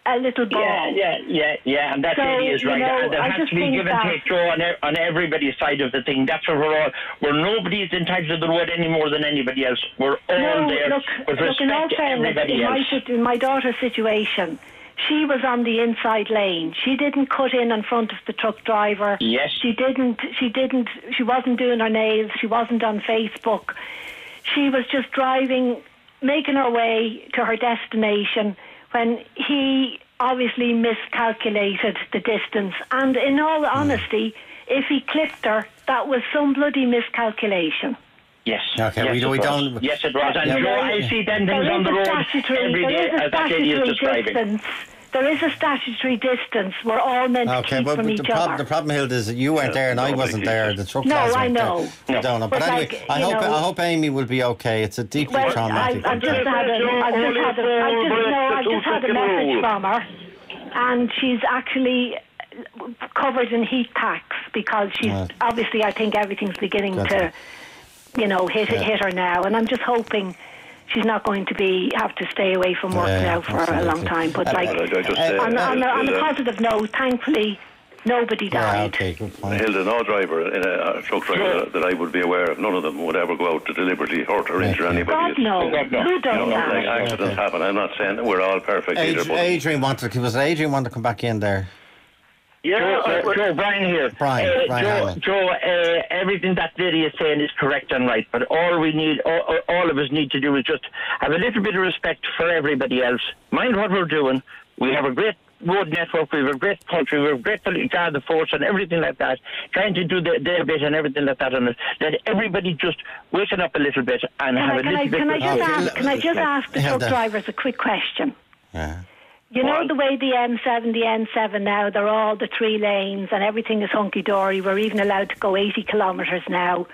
a little ball. Yeah, yeah, yeah, yeah, and that So, really is you right. know, and there I has just to be think give and that- take, Joe, on, e- on everybody's side of the thing. That's where we're all, where nobody's entitled to the road any more than anybody else. We're all No, there look, with look, in all respect to fairness, everybody in my, else. sit- in my daughter's situation, she was on the inside lane. She didn't cut in in front of the truck driver. Yes. She didn't, she didn't, she wasn't doing her nails. She wasn't on Facebook. She was just driving, making her way to her destination when he obviously miscalculated the distance. And in all honesty, if he clipped her, that was some bloody miscalculation. Yes. Okay, yes, we, it we was. don't. Yes, it was. And You Joe, know, I see them there things on is the a road statutory- every there day is a as that lady is statutory describing. distance. There is a statutory distance. We're all meant to Okay, keep but from the, each prob- other. the problem, Hilda, is that you weren't there and I nobody wasn't keeps there. it. The truck No, drivers I weren't know. there. I No. don't know. But But, anyway, like, I you hope know- I hope Amy will be okay. It's a deeply Well, traumatic. I, I've just had a, I've just had a, I've just, no, I've just had a message from her, and she's actually covered in heat packs because she's Right. obviously, I think everything's beginning Good. to, you know, hit Yeah. hit her now, and I'm just hoping she's not going to be have to stay away from work Yeah, now for a long absolutely. time. But Uh, like, Well, I just, Uh, uh, on, on, a, on a Hilda- positive note, thankfully, nobody Yeah, died. okay, good point. Hilda, no driver in a, a truck driver that I would be aware of, none of them would ever go out to deliberately hurt or injure anybody. God no, God, no. who does You know, that? like accidents Okay. happen. I'm not saying that we're all perfect either, Ad- but Adrian wanted. Was it Adrian wanted to come back in there? Yeah, Joe, I, uh, Joe, Brian here. Brian, Uh, Brian Joe, Hanlon. Joe uh, everything that lady is saying is correct and right, but all we need, all, all of us need to do is just have a little bit of respect for everybody else. Mind what we're doing. We have a great road network, we have a great country, we have a great police guard force and everything like that, trying to do the, their bit and everything like that. And let everybody just waken up a little bit and Can have I, a can little I, bit can I of just Okay, ask? Can I just ask the truck Hilda. drivers a quick question? Yeah. You know Well- the way the M seven, the N seven now, they're all the three lanes and everything is hunky-dory. We're even allowed to go eighty kilometres now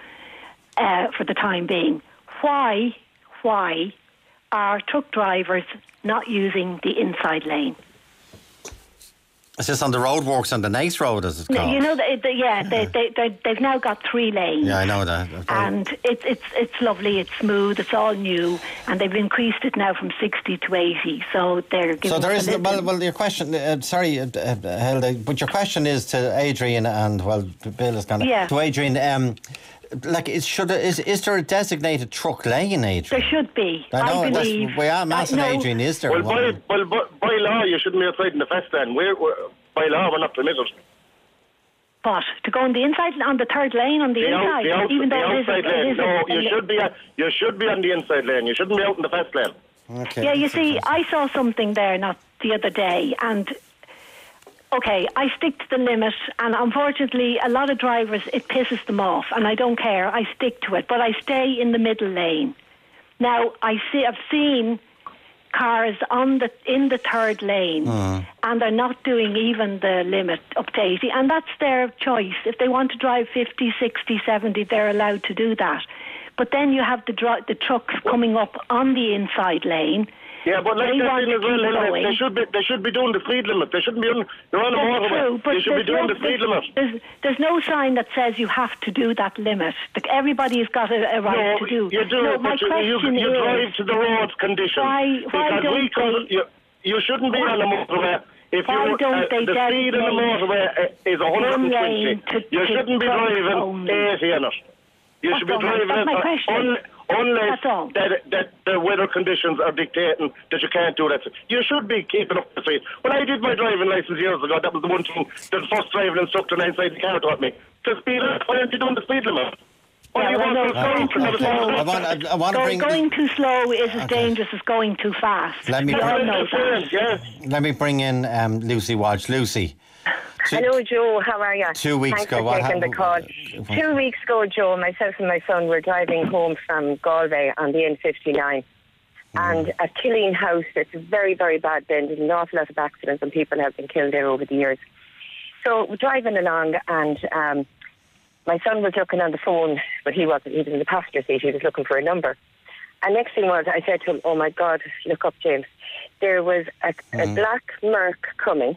uh, for the time being. Why, why are truck drivers not using the inside lane? It's just on the roadworks on the Nace Road, as it's No, called. you know, the, the, yeah, they, they, they, they've now got three lanes. Yeah, I know that. And it's it's it's lovely, it's smooth, it's all new, and they've increased it now from sixty to eighty. So they're giving So there us is a little- well, well. Your question, uh, sorry, uh, uh, Hilda, but your question is to Adrian and well, Bill is gonna Yeah. to Adrian. Um, like, is should is is there a designated truck lane, Adrian? There should be. I know. I that's, believe. we are asking I know- Adrian. Is there well, by, one? well, by, by law, you shouldn't be outside in the fast lane. We're, we're, by law, we're not permitted. What? To go on the inside, on the third lane, on the, The, out, inside, the, out, even the though it is a- outside it lane. is a- No, you a- should be. a- You should be on the inside lane. You shouldn't be out in the fast lane. Okay. Yeah, you see, I saw something there not the other day, and okay, I stick to the limit, and unfortunately, a lot of drivers it pisses them off, and I don't care. I stick to it, but I stay in the middle lane. Now, I see, I've seen cars on the in the third lane, and they're not doing even the limit up to eighty, and that's their choice. If they want to drive fifty, sixty, seventy, they're allowed to do that. But then you have the dr- the trucks coming up on the inside lane. Yeah, but like They that want thing to as well, keep Hilda, going. they should be. They should be doing the speed limit. They shouldn't be on. They're on the That's motorway. true, but They should be there's doing no, the speed there's, limit. There's, there's no sign that says you have to do that limit. Like, everybody's got a, a right No, to do. you do. No, my but you, you, question you is, drive to the road's condition. Why- why because don't we could, they- you, you shouldn't be on the motorway. If Why you, don't uh, they the speed in the designate motorway uh, is one hundred one twenty. lane to- You to shouldn't be trucks driving only? eighty in it. You That's should be all my- driving that's it my uh, question. un, unless That's all. that, that the weather conditions are dictating that you can't do that. You should be keeping up the speed. When I did my driving license years ago, that was the one thing that the first driving instructor inside the car taught me. The speed limit. Why aren't you doing the speed limit? Why Yeah, do you well, want no, to going stop too for the slow. I want. I, I want to Go, bring. going too slow is as Okay. dangerous as going too fast. Let me we bring- all know that. Yeah. Let me bring in um, Lucy Walsh. Lucy. Two, Hello, Joe. How are you? Two weeks Thanks ago, for what taking the call. happened? Two weeks ago, Joe, myself and my son were driving home from Galway on the N fifty-nine. And at Killeen House, it's a very, very bad bend. There's an awful lot of accidents and people have been killed there over the years. So we're driving along and um, my son was looking on the phone, but he wasn't. He was in the passenger seat. He was looking for a number. And next thing was, I said to him, oh, my God, look up, James. There was a, a black Merc coming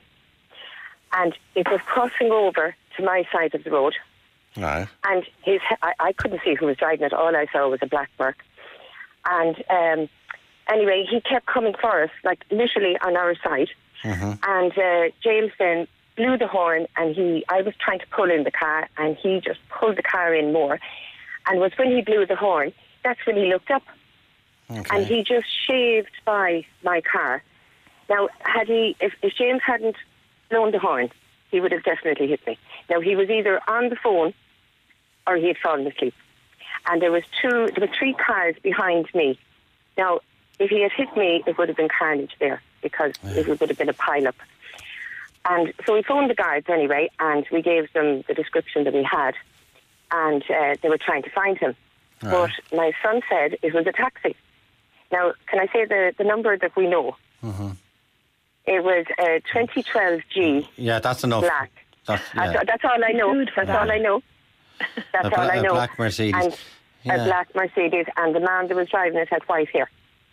and it was crossing over to my side of the road. Right. And his, I, I couldn't see who was driving it. All I saw was a black Merc. And um, anyway, he kept coming for us, like literally on our side. Mm-hmm. And uh, James then blew the horn, and he, I was trying to pull in the car, and he just pulled the car in more. And it was when he blew the horn, that's when he looked up. Okay. And he just shaved by my car. Now, had he, if, if James hadn't blown the horn, he would have definitely hit me. Now, he was either on the phone or he had fallen asleep. And there was two, there were three cars behind me. Now, if he had hit me, it would have been carnage there because yeah. it would have been a pile-up. And so we phoned the guards anyway, and we gave them the description that we had, and uh, they were trying to find him. Right. But my son said it was a taxi. Now, can I say the, the number that we know? Mm-hmm. It was a twenty twelve G. Yeah, that's enough. Black. That's, yeah. that's, that's all I know. That's that. all I know. That's a, all I know. A black Mercedes. And yeah. a black Mercedes, and the man that was driving it had white hair.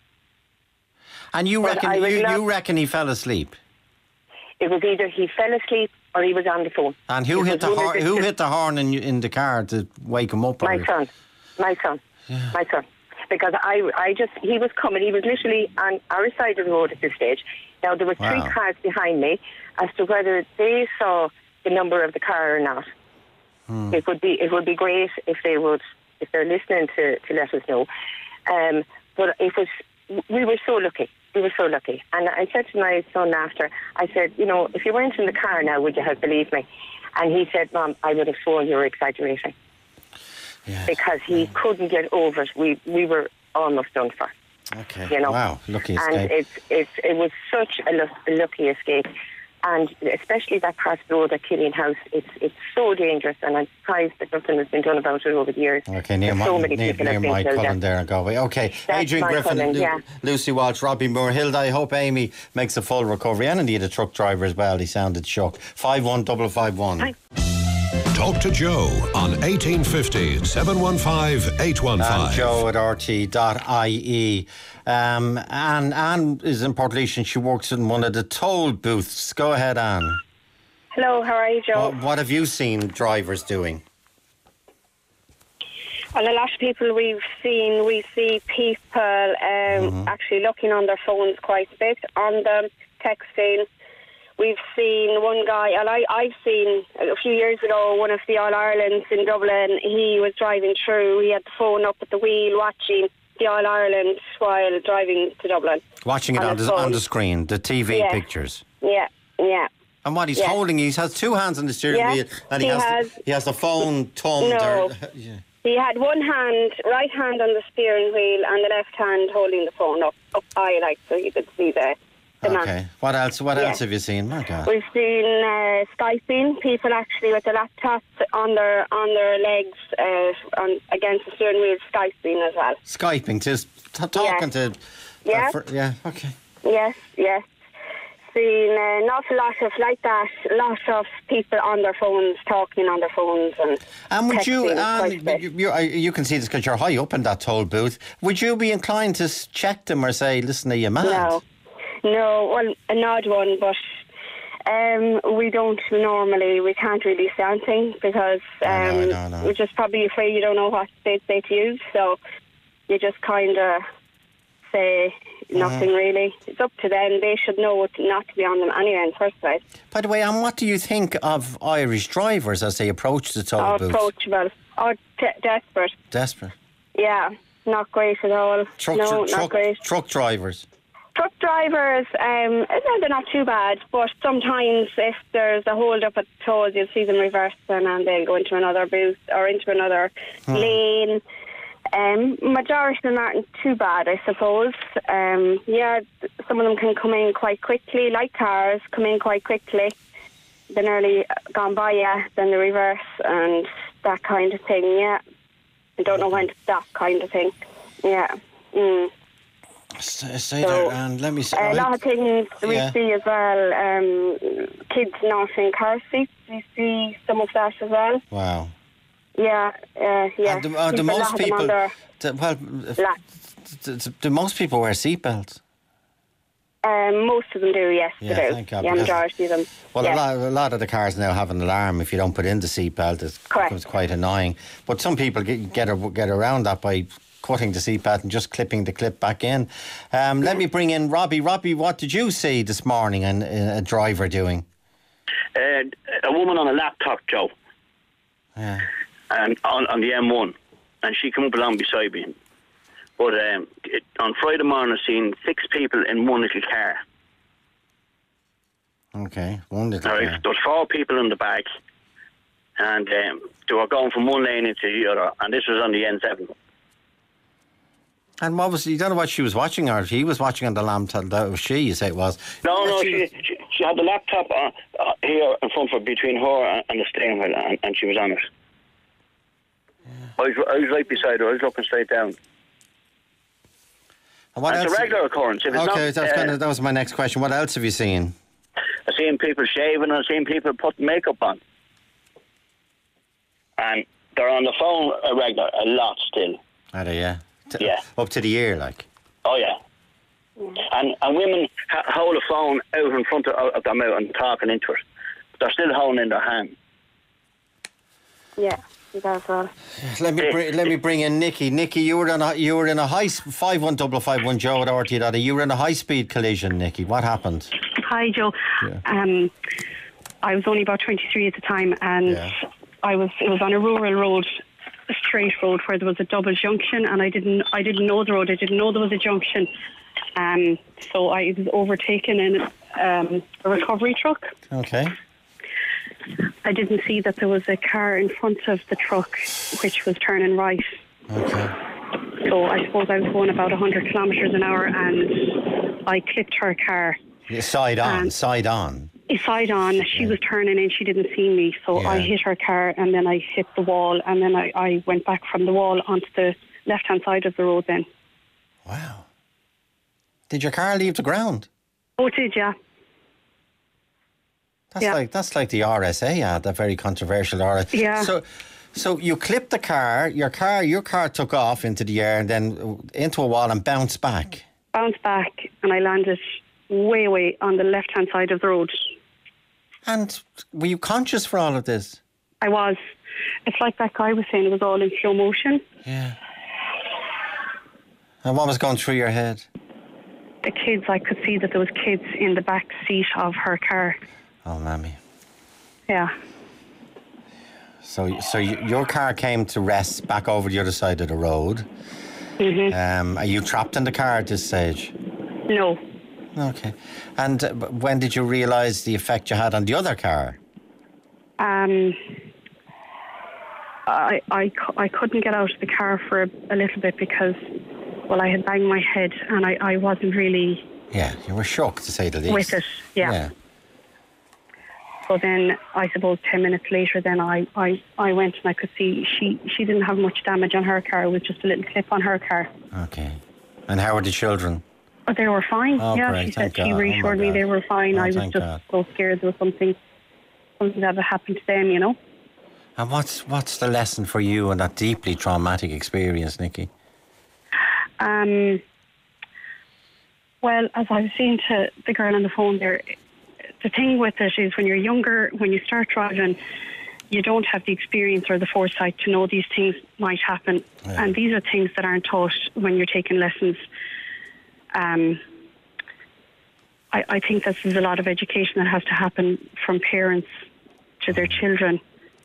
And you But reckon I was you, not- you reckon he fell asleep? It was either he fell asleep or he was on the phone. And who It hit the was one horn? of Who hit the horn in in the car to wake him up? My or? son. My son. Yeah. My son. Because I, I just, he was coming, he was literally on our side of the road at this stage. Now, there were three Wow. cars behind me. As to whether they saw the number of the car or not, Hmm. it would be it would be great if they would, if they're listening to, to let us know. Um, but it was, we were so lucky. We were so lucky. And I said to my son after, I said, you know, if you weren't in the car now, would you have believed me? And he said, Mom, I would have sworn you were exaggerating. Yes. Because he couldn't get over it. We we were almost done for. Okay. You know? Wow. Lucky escape. And it's it's it was such a, lu- a lucky escape, and especially that part of the road at Killeen House. It's it's so dangerous, and I'm surprised that nothing has been done about it over the years. Okay, near, There's my, so many near, people near have been Mike killed Cullen there. there in Galway. Okay, That's Adrian Mike Griffin, Cullen, Lu- yeah. Lucy Walsh, Robbie Moore, Hilda. I hope Amy makes a full recovery, and indeed a truck driver as well. He sounded shocked. Five one double five one. Hi. Talk to Joe on eighteen fifty, seven one five, eight one And five. Joe at r t dot i e. Um, Anne, Anne is in Portlaoise and she works in one of the toll booths. Go ahead, Anne. Hello, how are you, Joe? What, what have you seen drivers doing? Well, a lot of people we've seen, we see people um, Mm-hmm. actually looking on their phones quite a bit, on them, texting. We've seen one guy, and I, I've seen a few years ago, one of the All-Irelands in Dublin, he was driving through, he had the phone up at the wheel watching the All-Ireland while driving to Dublin. Watching it On on, his the, on phone. the screen, the T V Yeah. pictures. Yeah, yeah. And what he's Yeah. holding, he has two hands on the steering Yeah, wheel, and he, he has, has- he has the phone thumbed. No. Or, yeah. He had one hand, right hand on the steering wheel, and the left hand holding the phone up, up high, like, so you could see the, the map. Okay. What else? What Yeah. else have you seen? My God. We've seen uh, Skyping, people actually with the laptops on their on their legs uh, on, against the steering wheel, Skyping as well. Skyping, just t- talking to. Yeah. uh, for- yeah. Okay. Yes, yes. Seen uh, an awful lot of like that, a lot of people on their phones, talking on their phones and And would you, texting quite a Anne, bit. you, you, I- you can see this because you're high up in that toll booth. Would you be inclined to s- check them or say, "Listen, are you mad?" No, no. Well, an odd one, but um, we don't normally. We can't really say anything because um, I know, I know, I know. we're just probably afraid you don't know what they say to you. So you just kind of say nothing really. It's up to them. They should know what not to be on them anyway in the first place. By the way, Anne, what do you think of Irish drivers as they approach the toll Or booth? approachable, or t- desperate. Desperate. Yeah, not great at all. Truck, no, tr- not truck, great. truck drivers. Truck drivers, um, no, they're not too bad, but sometimes if there's a hold up at the tolls, you'll see them reversing and they'll go into another booth or into another Hmm. lane. Um, majority of them aren't too bad, I suppose. Um, yeah, th- some of them can come in quite quickly, like cars, come in quite quickly. They're nearly gone by you, then they reverse and that kind of thing, yeah. I don't know when to stop kind of thing, yeah. Mm. Say, say So, there, and let me say. A lot of things we Yeah. see as well. Um, kids not in car seats. We see some of that as well. Wow. Yeah, uh, yeah. And do, uh, do People, a lot most of them people? on their Do, well, if- laps. do, do, do most people wear seatbelts? Um, most of them do, yes, Yeah, they do. thank God, yeah, because- majority of them. Well, yeah. a, lot, a lot of the cars now have an alarm if you don't put in the seatbelt. It Correct. becomes quite annoying. But some people get get, a, get around that by cutting the seatbelt and just clipping the clip back in. Um, let me bring in Robbie. Robbie, what did you see this morning and uh, a driver doing? Uh, a woman on a laptop, Joe. Yeah. And on, on the M one, and she came up along beside me. But um, it, on Friday morning, I seen six people in one little car. Okay, one little All right, car. there was four people in the back, and um, they were going from one lane into the other, and this was on the N seven. And what was, you don't know what she was watching, or he was watching on the laptop? That was she, you say it was? No, no, she, she, she she had the laptop uh, uh, here in front of her, between her and, and the steering wheel, and, and she was on it. Yeah. I, was, I was right beside her, I was looking straight down. And what and else? It's a regular occurrence. If it's okay, not, that's uh, kind of, that was my next question. What else have you seen? I've seen people shaving, I've seen people putting makeup on. And they're on the phone a regular, a lot still. Are they, yeah? T- Yeah. Up to the ear, like? Oh, yeah. And and women ha- hold a phone out in front of, of their mouth and talking into it. But they're still holding it in their hand. Yeah, that's all. Let me bring, let me bring in Nikki. Nikki, you were in a you were in a high five one double five one Joe at R T E. You were in a high speed collision, Nikki. What happened? Hi, Joe. Yeah. Um, I was only about twenty-three at the time, and Yeah. I was it was on a rural road, a straight road where there was a double junction, and I didn't I didn't know the road. I didn't know there was a junction. Um, so I was overtaken in um, a recovery truck. Okay. I didn't see that there was a car in front of the truck which was turning right. Okay. So I suppose I was going about one hundred kilometres an hour, and I clipped her car. Yeah, side on, Um, side on. Side on, she was turning in, she didn't see me, so Yeah. I hit her car, and then I hit the wall, and then I, I went back from the wall onto the left-hand side of the road then. Wow. Did your car leave the ground? Oh, it did, yeah. That's Yeah. like that's like the R S A ad, that very controversial R S A. Yeah. So, so you clipped the car. Your car, your car took off into the air and then into a wall and bounced back. Bounced back, and I landed way, way on the left-hand side of the road. And were you conscious for all of this? I was. It's like that guy was saying, it was all in slow motion. Yeah. And what was going through your head? The kids, I could see that there was kids in the back seat of her car. Oh, mammy. Yeah. So, so you, your car came to rest back over the other side of the road. Mm-hmm. Um, are you trapped in the car at this stage? No. Okay. And uh, when did you realise the effect you had on the other car? Um, I, I, cou- I couldn't get out of the car for a, a little bit because, well, I had banged my head and I, I wasn't really Yeah, you were shocked, to say the least. with it. Yeah. Yeah. So then, I suppose ten minutes later, then I, I, I went and I could see she, she didn't have much damage on her car. It was just a little clip on her car. Okay. And how were the children? Oh, they were fine. Oh, yeah, great, she thank said she God. Oh, reassured my me God. they were fine. Oh, I was thank just God. so scared there was something, something that had happened to them, you know. And what's what's the lesson for you in that deeply traumatic experience, Nikki? Um, well, as I was saying to the girl on the phone there, the thing with it is when you're younger, when you start driving, you don't have the experience or the foresight to know these things might happen. Yeah. And these are things that aren't taught when you're taking lessons. Um, I, I think this is a lot of education that has to happen from parents to their children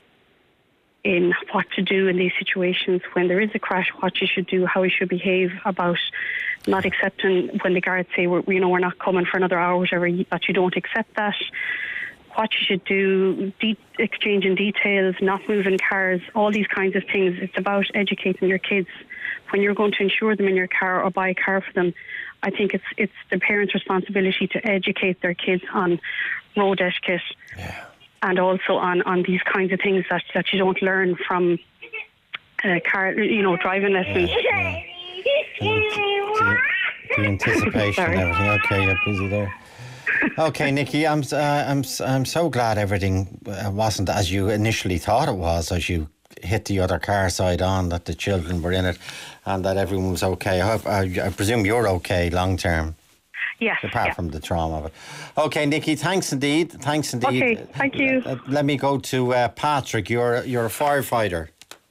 in what to do in these situations when there is a crash, what you should do, how you should behave about not accepting when the guards say, we're, you know, we're not coming for another hour, whatever, that you don't accept that, what you should do, de- exchanging details, not moving cars, all these kinds of things. It's about educating your kids. When you're going to insure them in your car or buy a car for them, I think it's it's the parents' responsibility to educate their kids on road etiquette. Yeah. And also on, on these kinds of things that, that you don't learn from uh, car, you know, driving lessons. Yeah, yeah. The, the anticipation and everything. Okay, you're busy there. Okay, Nikki, I'm uh, I'm I'm so glad everything uh, wasn't as you initially thought it was as you hit the other car side on, that the children were in it, and that everyone was okay. I hope, I, I presume you're okay long term. Yes. Apart yeah. from the trauma of it. Okay, Nikki, thanks indeed. Thanks indeed. Okay, thank you. Uh, let me go to uh, Patrick. You're you're a firefighter.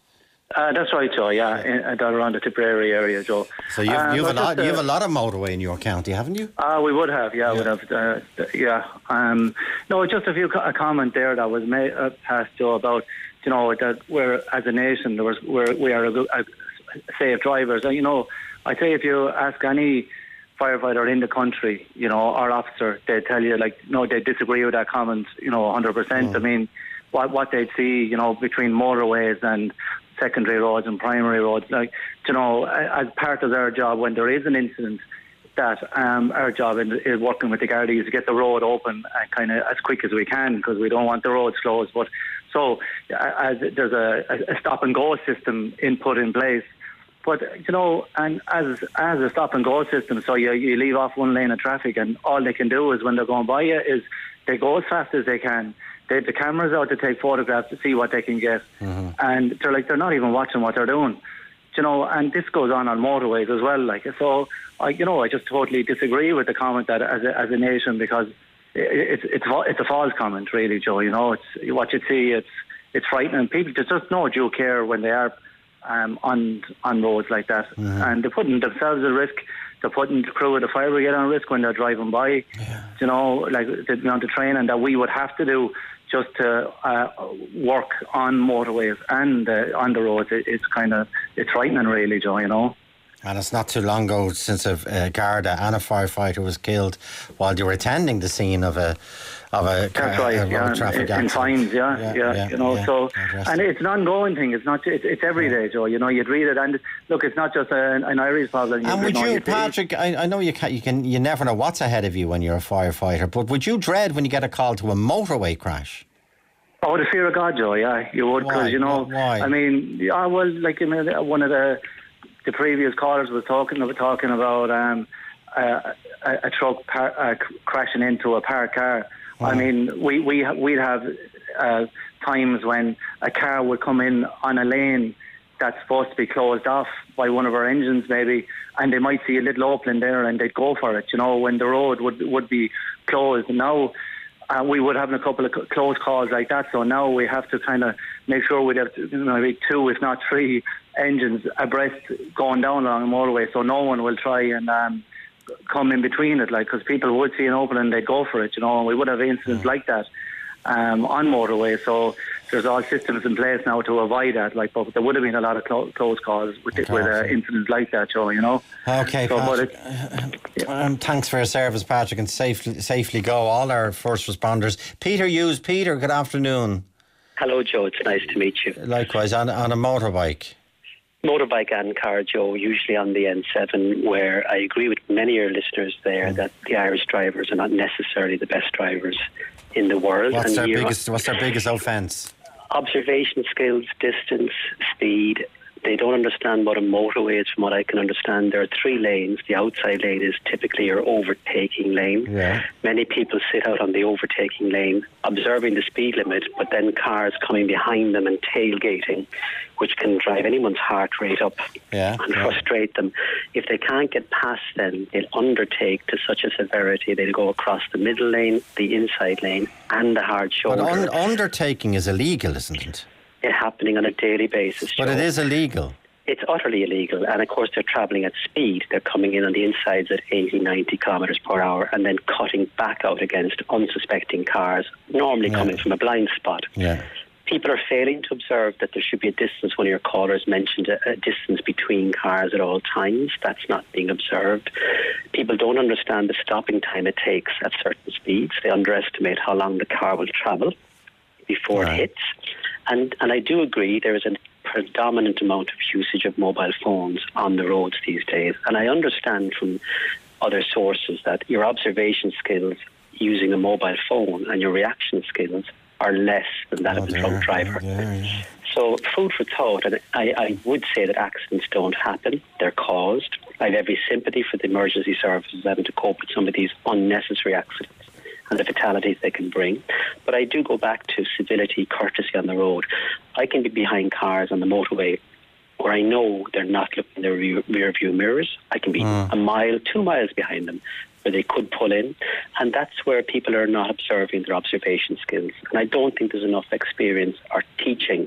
Uh, that's right, Joe. Yeah, in, uh, down around the Tipperary area, Joe. So you've, Um, you've, a no, lot, just, uh, you have a lot of motorway in your county, haven't you? Uh, we would have, yeah, yeah. would have, uh, yeah. Um, no, just a few co- a comment there that was made uh, past Joe about, you know, that we're as a nation, there was, we're, we are a, a safe drivers. And, you know, I say if you ask any firefighter in the country, you know, or officer, they tell you like, no, they disagree with that comment, you know, one hundred percent. Mm. I mean, what what they'd see, you know, between motorways and secondary roads and primary roads, like, you know, as part of their job when there is an incident, that um, our job in, is working with the Gardaí to get the road open uh, kind of as quick as we can, because we don't want the roads closed. But so uh, as there's a, a stop and go system input in place. But, you know, and as as a stop and go system, so you, you leave off one lane of traffic and all they can do is when they're going by you is they go as fast as they can. They have the cameras out to take photographs to see what they can get. Mm-hmm. And they're like, they're not even watching what they're doing. You know, and this goes on on motorways as well. Like, so, I, you know, I just totally disagree with the comment that as a, as a nation, because it, it's it's it's a false comment, really, Joe. You know, it's what you see. It's it's frightening. People there's just no due care when they are um, on on roads like that, mm-hmm. and they're putting themselves at risk. They're putting the crew of the fire brigade on risk when they're driving by. Yeah. You know, like the amount of training that we would have to do just to uh, work on motorways and uh, on the roads, it, it's kind of, it's frightening really, Joe, you know. And it's not too long ago since a uh, Garda and a firefighter was killed while they were attending the scene of a of a, That's a, right, a yeah, traffic in, accident. in fines, yeah, yeah, yeah, yeah you know. Yeah, so, and it's an ongoing thing. It's not. It's, it's every day, Joe. You know, you'd read it, and look, it's not just a, an Irish problem. And would you, Patrick? I, I know you can. You can. You never know what's ahead of you when you're a firefighter. But would you dread when you get a call to a motorway crash? Oh, the fear of God, Joe. Yeah, you would, because you know. Why? I mean, yeah, well, like you know, one of the the previous callers was talking about talking about um, a, a, a truck par- uh, crashing into a parked car. Oh. I mean, we we we'd have uh, times when a car would come in on a lane that's supposed to be closed off by one of our engines, maybe, and they might see a little opening there and they'd go for it. You know, when the road would would be closed. And now uh, we would have a couple of close calls like that. So now we have to kind of make sure we'd have you know, maybe two, if not three, engines abreast going down along the motorway, so no one will try and um, come in between it, like, because people would see an opening, they'd go for it, you know, and we would have incidents mm. like that um, on motorways. So there's all systems in place now to avoid that, like, but there would have been a lot of clo- close calls with, okay, with uh, incidents like that, Joe, you know. Okay, so, Patrick, it, yeah. um, thanks for your service, Patrick, and safely, safely go, all our first responders. Peter Hughes. Peter, good afternoon. Hello, Joe, it's nice to meet you. Likewise, on, on a motorbike. Motorbike and car, Joe, usually on the N seven, where I agree with many of your listeners there mm. that the Irish drivers are not necessarily the best drivers in the world. What's and their biggest What's their biggest offence? Observation skills, distance, speed. They don't understand what a motorway is, from what I can understand. There are three lanes. The outside lane is typically your overtaking lane. Yeah. Many people sit out on the overtaking lane observing the speed limit, but then cars coming behind them and tailgating, which can drive anyone's heart rate up yeah, and yeah. frustrate them. If they can't get past them, they'll undertake to such a severity they'll go across the middle lane, the inside lane, and the hard shoulder. But un- undertaking is illegal, isn't it? It's happening on a daily basis. But Joe. It is illegal. It's utterly illegal, and of course they're travelling at speed. They're coming in on the insides at eighty, ninety kilometres per hour and then cutting back out against unsuspecting cars, normally yeah. coming from a blind spot. Yeah. People are failing to observe that there should be a distance. One of your callers mentioned a, a distance between cars at all times. That's not being observed. People don't understand the stopping time it takes at certain speeds. They underestimate how long the car will travel before right. it hits. And and I do agree there is a predominant amount of usage of mobile phones on the roads these days. And I understand from other sources that your observation skills using a mobile phone and your reaction skills are less than that oh, of a truck driver. Oh, yeah, yeah. So food for thought, and I, I would say that accidents don't happen, they're caused. I have every sympathy for the emergency services having to cope with some of these unnecessary accidents and the fatalities they can bring. But I do go back to civility, courtesy on the road. I can be behind cars on the motorway where I know they're not looking in their rear, rear view mirrors. I can be mm. a mile, two miles behind them where they could pull in. And that's where people are not observing their observation skills. And I don't think there's enough experience or teaching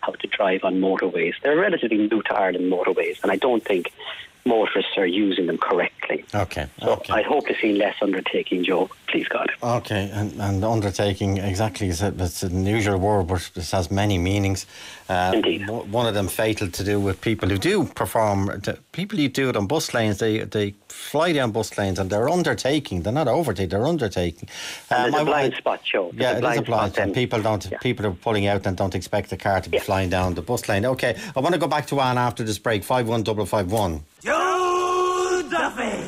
how to drive on motorways. They're relatively new to Ireland motorways, and I don't think motorists are using them correctly. Okay. So okay. I hope to see less undertaking, Joe. Please God. Okay, and, and undertaking, exactly, it's, a, it's an unusual word, but it has many meanings. Uh, Indeed. One of them fatal to do with people who do perform, people who do it on bus lanes, they they fly down bus lanes and they're undertaking, they're not overtaking, they're undertaking. And Um, there's a I- blind spot, Joe. There's Yeah, a it blind is a blind spot, spot. and- People don't. Yeah. People are pulling out and don't expect the car to be Yeah. flying down the bus lane. Okay, I want to go back to Anne after this break. Five one double five one. Joe Duffy.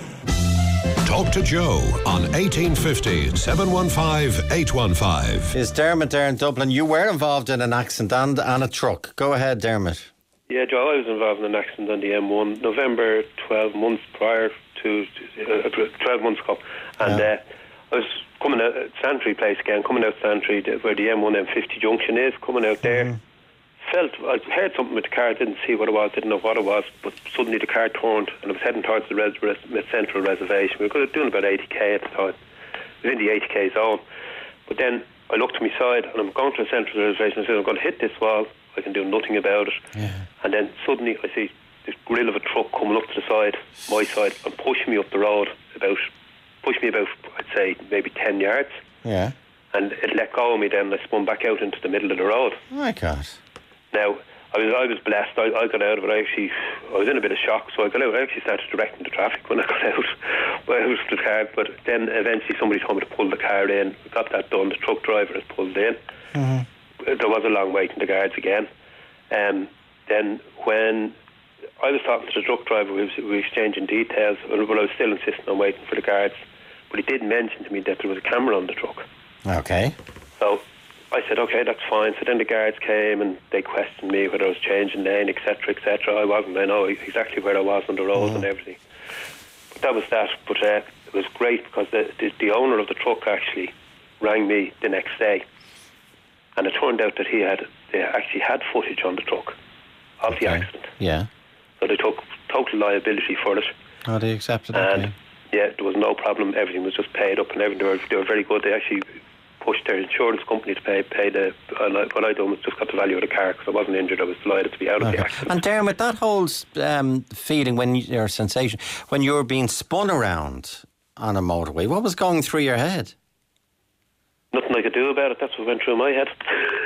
Talk to Joe on eighteen fifty, seven one five, eight one five. Is Dermot there in Dublin? You were involved in an accident and, and a truck. Go ahead, Dermot. Yeah, Joe, I was involved in an accident on the M one, November twelve months prior to, uh, twelve months ago. And Yeah. uh, I was coming out at Santry Place again, coming out Santry, where the M one M fifty junction is, coming out there. Mm-hmm. Felt, I heard something with the car, didn't see what it was, didn't know what it was, but suddenly the car turned and I was heading towards the res- res- central reservation. We were doing about eighty k at the time. We were in the eighty k zone. But then I looked to my side and I'm going to the central reservation and said, I'm going to hit this wall. I can do nothing about it. Yeah. And then suddenly I see this grill of a truck coming up to the side, my side, and pushing me up the road about, pushed me about, I'd say, maybe ten yards. Yeah. And it let go of me then and I spun back out into the middle of the road. Oh my God. Now, I was I was blessed. I, I got out of it. I actually, I was in a bit of shock, so I got out. I actually started directing the traffic when I got out. Well, out of the car, but then eventually somebody told me to pull the car in. We got that done. The truck driver has pulled in. Mm-hmm. There was a long wait in the guards again. Um, then when I was talking to the truck driver, we, was, we were exchanging details, but I was still insisting on waiting for the guards. But he did mention to me that there was a camera on the truck. Okay. So I said, okay, that's fine. So then the guards came and they questioned me whether I was changing lane, et cetera, et cetera. I wasn't. I know exactly where I was on the road Mm. and everything. But that was that. But uh, it was great because the, the the owner of the truck actually rang me the next day, and it turned out that he had they actually had footage on the truck of the accident. Yeah. So they took total liability for it. Oh, they accepted it. And Okay. yeah, there was no problem. Everything was just paid up and everything. They were, they were very good. They actually pushed their insurance company to pay pay the. Uh, what I done was just got the value of the car because I wasn't injured. I was delighted to be out of Okay. the accident. And Dermot, that whole um, feeling when you, or sensation when you were being spun around on a motorway, what was going through your head? Nothing I could do about it. That's what went through my head.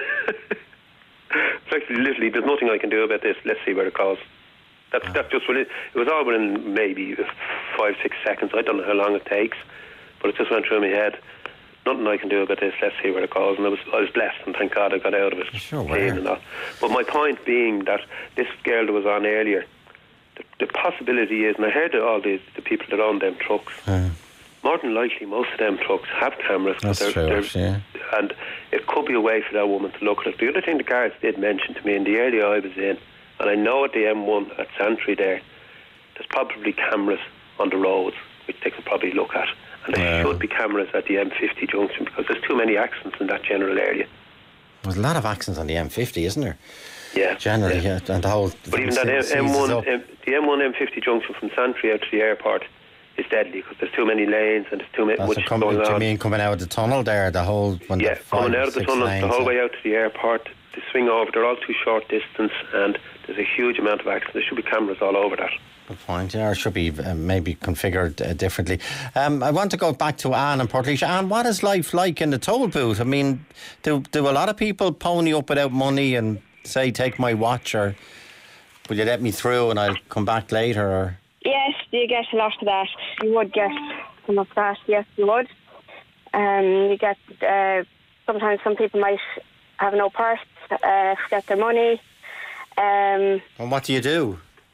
It's actually literally, there's nothing I can do about this. Let's see where it goes. That's Ah. that's just what it. It was all within maybe five six seconds. I don't know how long it takes, but it just went through my head. Nothing I can do about this. Let's see where it goes. And I was I was blessed, and thank God I got out of it. Sure were. clean and all. But my point being that this girl that was on earlier, the, the possibility is, and I heard that all these the people that own them trucks. Uh, More than likely, most of them trucks have cameras. but That's they're, true, they're- actually, yeah. And it could be a way for that woman to look at it. The other thing the guards did mention to me in the area I was in, and I know at the M one at Santry there, there's probably cameras on the roads which they could probably look at. And there Yeah. should be cameras at the M fifty junction because there's too many accidents in that general area. There's a lot of accidents on the M fifty, isn't there? Yeah. Generally, yeah. And the whole. But even that seizes M one, up. M, the M one M fifty junction from Santry out to the airport is deadly because there's too many lanes and there's too many, That's much what come, going do you on. mean coming out of the tunnel there? The whole. When Yeah, the five coming or out of the six tunnel, lanes, the whole yeah. way out to the airport, the swing over, they're all too short distance and there's a huge amount of accidents. There should be cameras all over that. Good point. Yeah, or should be uh, maybe configured uh, differently. Um, I want to go back to Anne and Portlaoise. Anne, what is life like in the toll booth? I mean, do do a lot of people pony up without money and say, "Take my watch," or "Will you let me through and I'll come back later"? Or Yes, you get a lot of that. You would get some of that. Yes, you would. Um, you get uh, sometimes some people might have no purse, uh, forget their money. Um, and what do you do?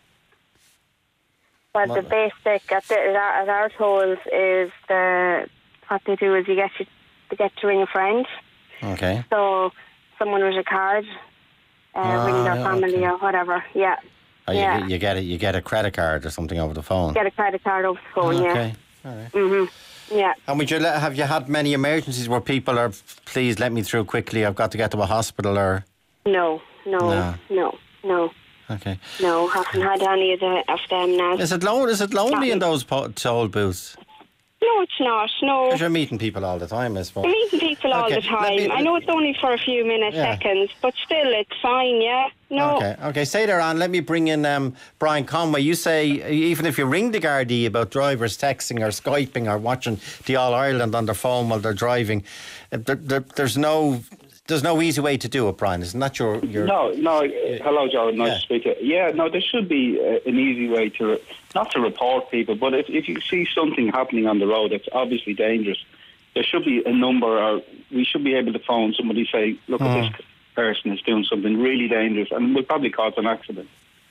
but the What- basic at, the, at our tolls is the what they do is you get you, they get to ring a friend. Okay. So someone with a card, uh, Ah, ring their yeah, family okay. or whatever. Yeah. Oh, you, yeah. get- you get it. You get a credit card or something over the phone. Get a credit card over the phone. Yeah. Okay. All right. Mhm. Yeah. And would you let, have you had many emergencies where people are, please let me through quickly, I've got to get to a hospital, or? No. No. No. No. No. Okay. No. Haven't had any of, the, of them now. Is it, lo- is it lonely in those po- toll booths? No, it's not. No. Because you're meeting people all the time, I suppose. You're meeting people all Okay, the time. let me- I know it's only for a few minutes, Yeah. seconds, but still, it's fine, yeah? No. Okay, okay. Stay there, Anne. Let me bring in um, Brian Conway. You say even if you ring the Gardaí about drivers texting or Skyping or watching the All Ireland on their phone while they're driving, uh, there, there, there's no there's no easy way to do it, Brian. Isn't that your... your No, no. Uh, hello, Joe. Nice Yeah. to speak to you. Yeah, no, there should be uh, an easy way to, re- not to report people, but if, if you see something happening on the road that's obviously dangerous, there should be a number, or we should be able to phone somebody, say, look, Mm. at this person is doing something really dangerous and will probably cause an accident.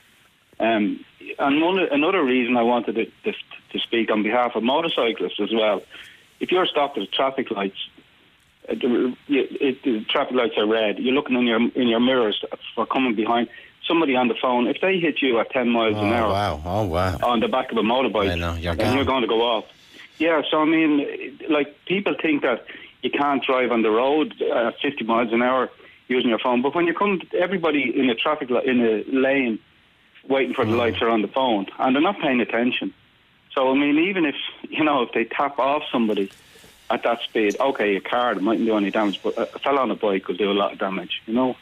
Um, and one, another reason I wanted to, to, to speak on behalf of motorcyclists as well, if you're stopped at traffic lights, uh, the, it, the traffic lights are red, you're looking in your in your mirrors for coming behind, somebody on the phone, if they hit you at ten miles Oh, an hour wow. Oh, wow. on the back of a motorbike, I know, you're and gone. you're going to go off. Yeah, so I mean, like, people think that you can't drive on the road at fifty miles an hour using your phone, but when you come, everybody in a traffic li- in a lane waiting for the lights are on the phone, and they're not paying attention. So I mean, even if, you know, if they tap off somebody at that speed, okay, a car, that mightn't do any damage, but a fella on a bike will do a lot of damage, you know.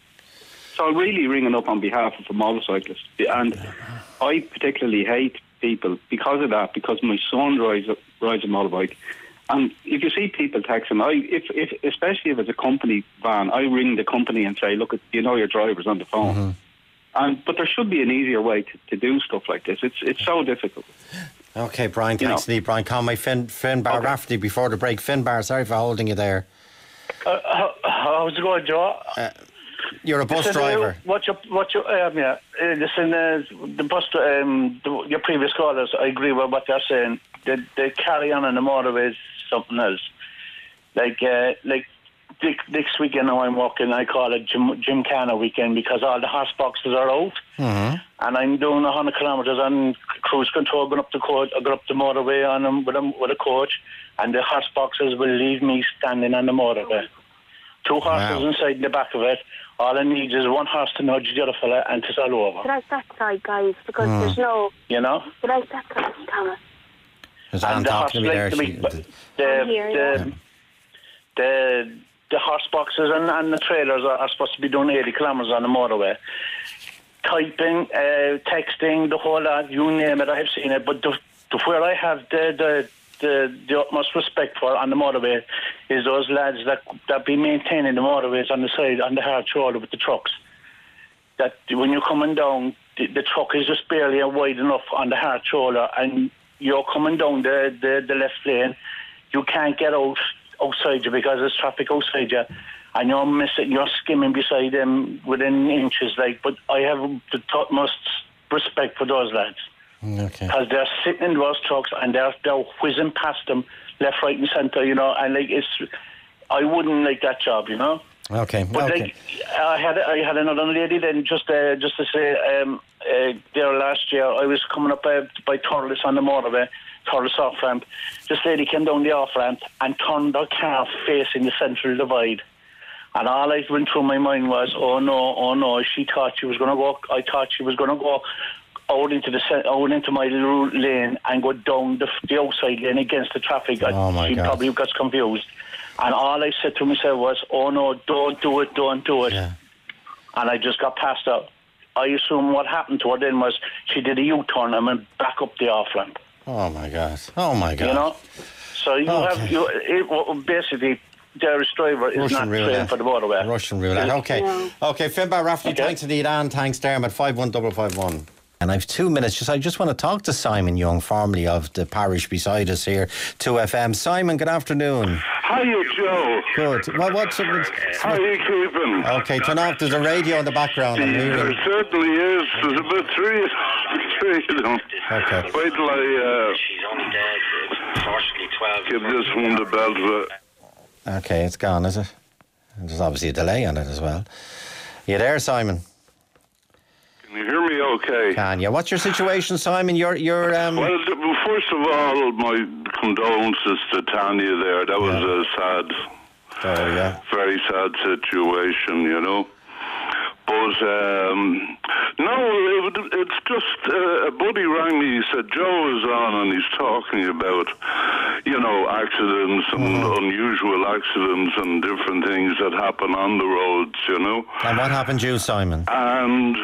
So I'm really ringing up on behalf of a motorcyclist, and I particularly hate people because of that, because my son rides a, rides a motorbike, and if you see people texting, I if, if especially if it's a company van, I ring the company and say, look, you know your driver's on the phone. Mm-hmm. And but there should be an easier way to, to do stuff like this. It's it's so difficult. Okay, Brian, You thanks know. indeed. Brian Conway, Finn, Finbar Rafferty before the break. Finbar, sorry for holding you there. Uh, how, how's it going, Joe? Uh, you're a bus Listen, driver. Uh, what you, what you, um, yeah. Uh, listen, uh, the bus, um, the, your previous callers, I agree with what they're saying. They, they carry on on the motorways, something else. Like, uh, like next weekend now I'm working, I call it Jim, Gymkhana weekend because all the horse boxes are out. Mm-hmm. And I'm doing one hundred kilometres on cruise control, going up the coach, going up the motorway on them with a, with a coach, and the horse boxes will leave me standing on the motorway. Two horses Wow. inside the back of it. All I need is one horse to nudge the other fella, and it's all over. Get out that side, guys, because Mm. there's no... You know? Get out that side, Thomas. There's Anne the talking to me there. horse- She, the, the, here, the, the, the horse boxes and, and the trailers are, are supposed to be doing eighty kilometres on the motorway. Typing, uh, texting, the whole lot, you name it, I have seen it. But the, the, where I have the, the the the utmost respect for on the motorway is those lads that that be maintaining the motorways on the side, on the hard shoulder with the trucks. That when you're coming down, the, the truck is just barely wide enough on the hard shoulder, and you're coming down the, the, the left lane, you can't get out outside you because there's traffic outside you, and you're missing, you're skimming beside them within inches. Like, but I have the utmost respect for those lads. Okay. Because they're sitting in those trucks and they're they're whizzing past them left, right, and centre, you know. And like it's, I wouldn't like that job, you know. Okay. But okay. like, I had I had another lady then just uh, just to say um, uh, there last year I was coming up uh, by Thurles on the motorway, Thurles off ramp. This lady came down the off ramp and turned her car facing the central divide. And all I went through my mind was, oh no, oh no, she thought she was going to go. I thought she was going to go out into the out into my little lane and go down the, the outside lane against the traffic. Oh, my she God. probably got confused. And all I said to myself was, oh no, don't do it, don't do it. Yeah. And I just got past her. I assume what happened to her then was she did a U-turn and went back up the off-ramp. Oh, my God. Oh, my God. You know? So you Okay. have, you, it, well, basically, the Irish driver is Russian not roulette. trained for the motorway. Russian roulette. Okay. Yeah. Okay, Finbar Rafferty, Okay. thanks indeed, Anne. Thanks, Dermot. five one five five one. And I've two minutes. Just I just want to talk to Simon Young, formerly of the parish beside us here, two F M. Simon, good afternoon. Hiya, Joe. Good. Well, what's it? How are you keeping? Okay, turn off. There's a radio in the background. I'm There hearing. certainly is. There's about three, three of them. Okay. Wait till I uh, give this one the belt. For Okay, it's gone, is it? There's obviously a delay on it as well. You there, Simon? Can you hear me okay? Can you? What's your situation, Simon? You're, you're, um... Well, th- well, first of all, my condolences to Tanya there. That was a sad, oh, yeah. very sad situation, you know. But, um, no, it, it's just uh, a buddy rang me. He said, Joe is on and he's talking about, you know, accidents and mm. unusual accidents and different things that happen on the roads, you know. And what happened to you, Simon? And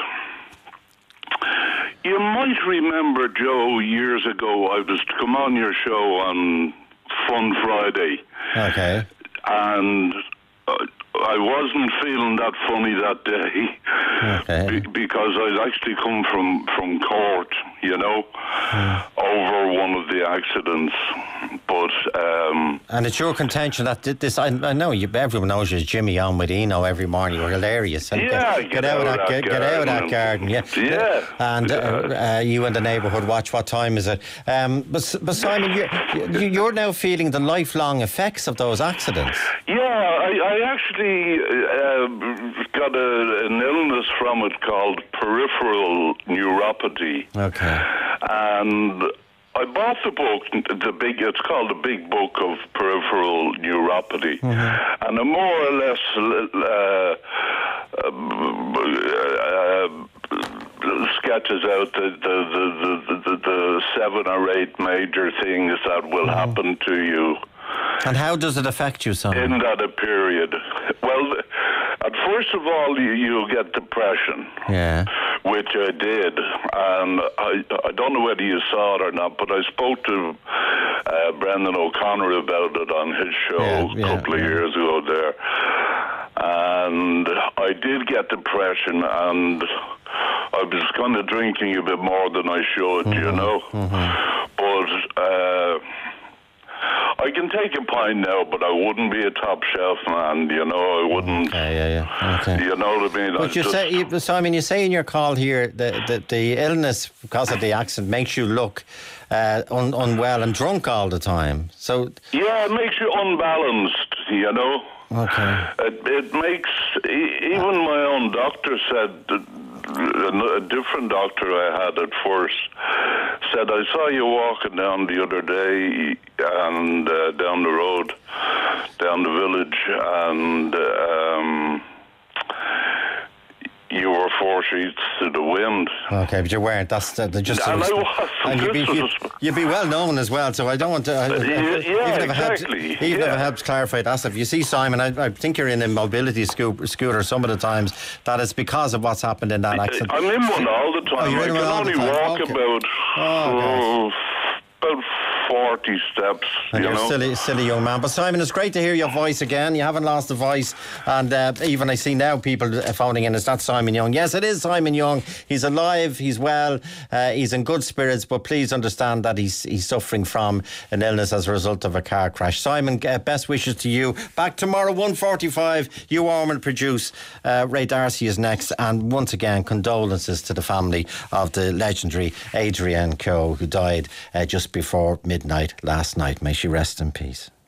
you might remember, Joe, years ago, I was to come on your show on Fun Friday. Okay. And uh, I wasn't feeling that funny that day. Okay. Be- because I'd actually come from, from court, you know, mm. over one of the accidents. But um, and it's your contention that this. I, I know you. Everyone knows you as Jimmy on with Eno every morning. You're hilarious. And yeah, get, get, out, out of that. Get, get out of that garden. Yeah. Yeah. And yeah. Uh, uh, you in the neighbourhood watch. What time is it? Um, but, but Simon, you, you, you're now feeling the lifelong effects of those accidents. Yeah, I, I actually uh, got a, an illness from it called peripheral neuropathy. Okay. And I bought the book, the big. It's called The Big Book of Peripheral Neuropathy, mm-hmm. and it more or less uh, uh, sketches out the the, the, the, the the seven or eight major things that will mm-hmm. happen to you. And how does it affect you, Simon? In that a period. Well, at first of all, you, you get depression. Yeah. Which I did, and I, I don't know whether you saw it or not, but I spoke to uh, Brendan O'Connor about it on his show yeah, yeah, a couple of yeah. years ago there, and I did get depression, and I was kind of drinking a bit more than I should, mm-hmm. you know, mm-hmm. but uh, I can take a pint now, but I wouldn't be a top shelf man, you know, I wouldn't. Okay, yeah, yeah. Okay. You know what I mean? But I you say, you, Simon, you say in your call here that the, the illness because of the accident makes you look uh, un, unwell and drunk all the time. So yeah, it makes you unbalanced, you know. Okay. It, it makes, even my own doctor said, that a different doctor I had at first said, I saw you walking down the other day and uh, down the road, down the village, and um, you were four sheets to the wind. Okay, but you weren't. That's uh, just. And I was. And you'd be, you'd, you'd be well known as well. So I don't want to. Uh, yeah, yeah, even if exactly. It helps, even yeah. if it helps clarify that, if you see Simon, I, I think you're in a mobility sco- scooter some of the times. That it's because of what's happened in that accident. I'm in one all the time. Oh, you're I in can one all only the time. walk Okay. about. Oh, oh, about forty steps. And you you're know? a silly, silly young man. But Simon, it's great to hear your voice again. You haven't lost the voice. And uh, even I see now people phoning in, is that Simon Young? Yes, it is Simon Young. He's alive, he's well, uh, he's in good spirits, but please understand that he's he's suffering from an illness as a result of a car crash. Simon, uh, best wishes to you. Back tomorrow, one forty-five. Hugh Orman produce. Uh, Ray Darcy is next. And once again, condolences to the family of the legendary Adrienne Keogh, who died uh, just before midnight last night. May she rest in peace.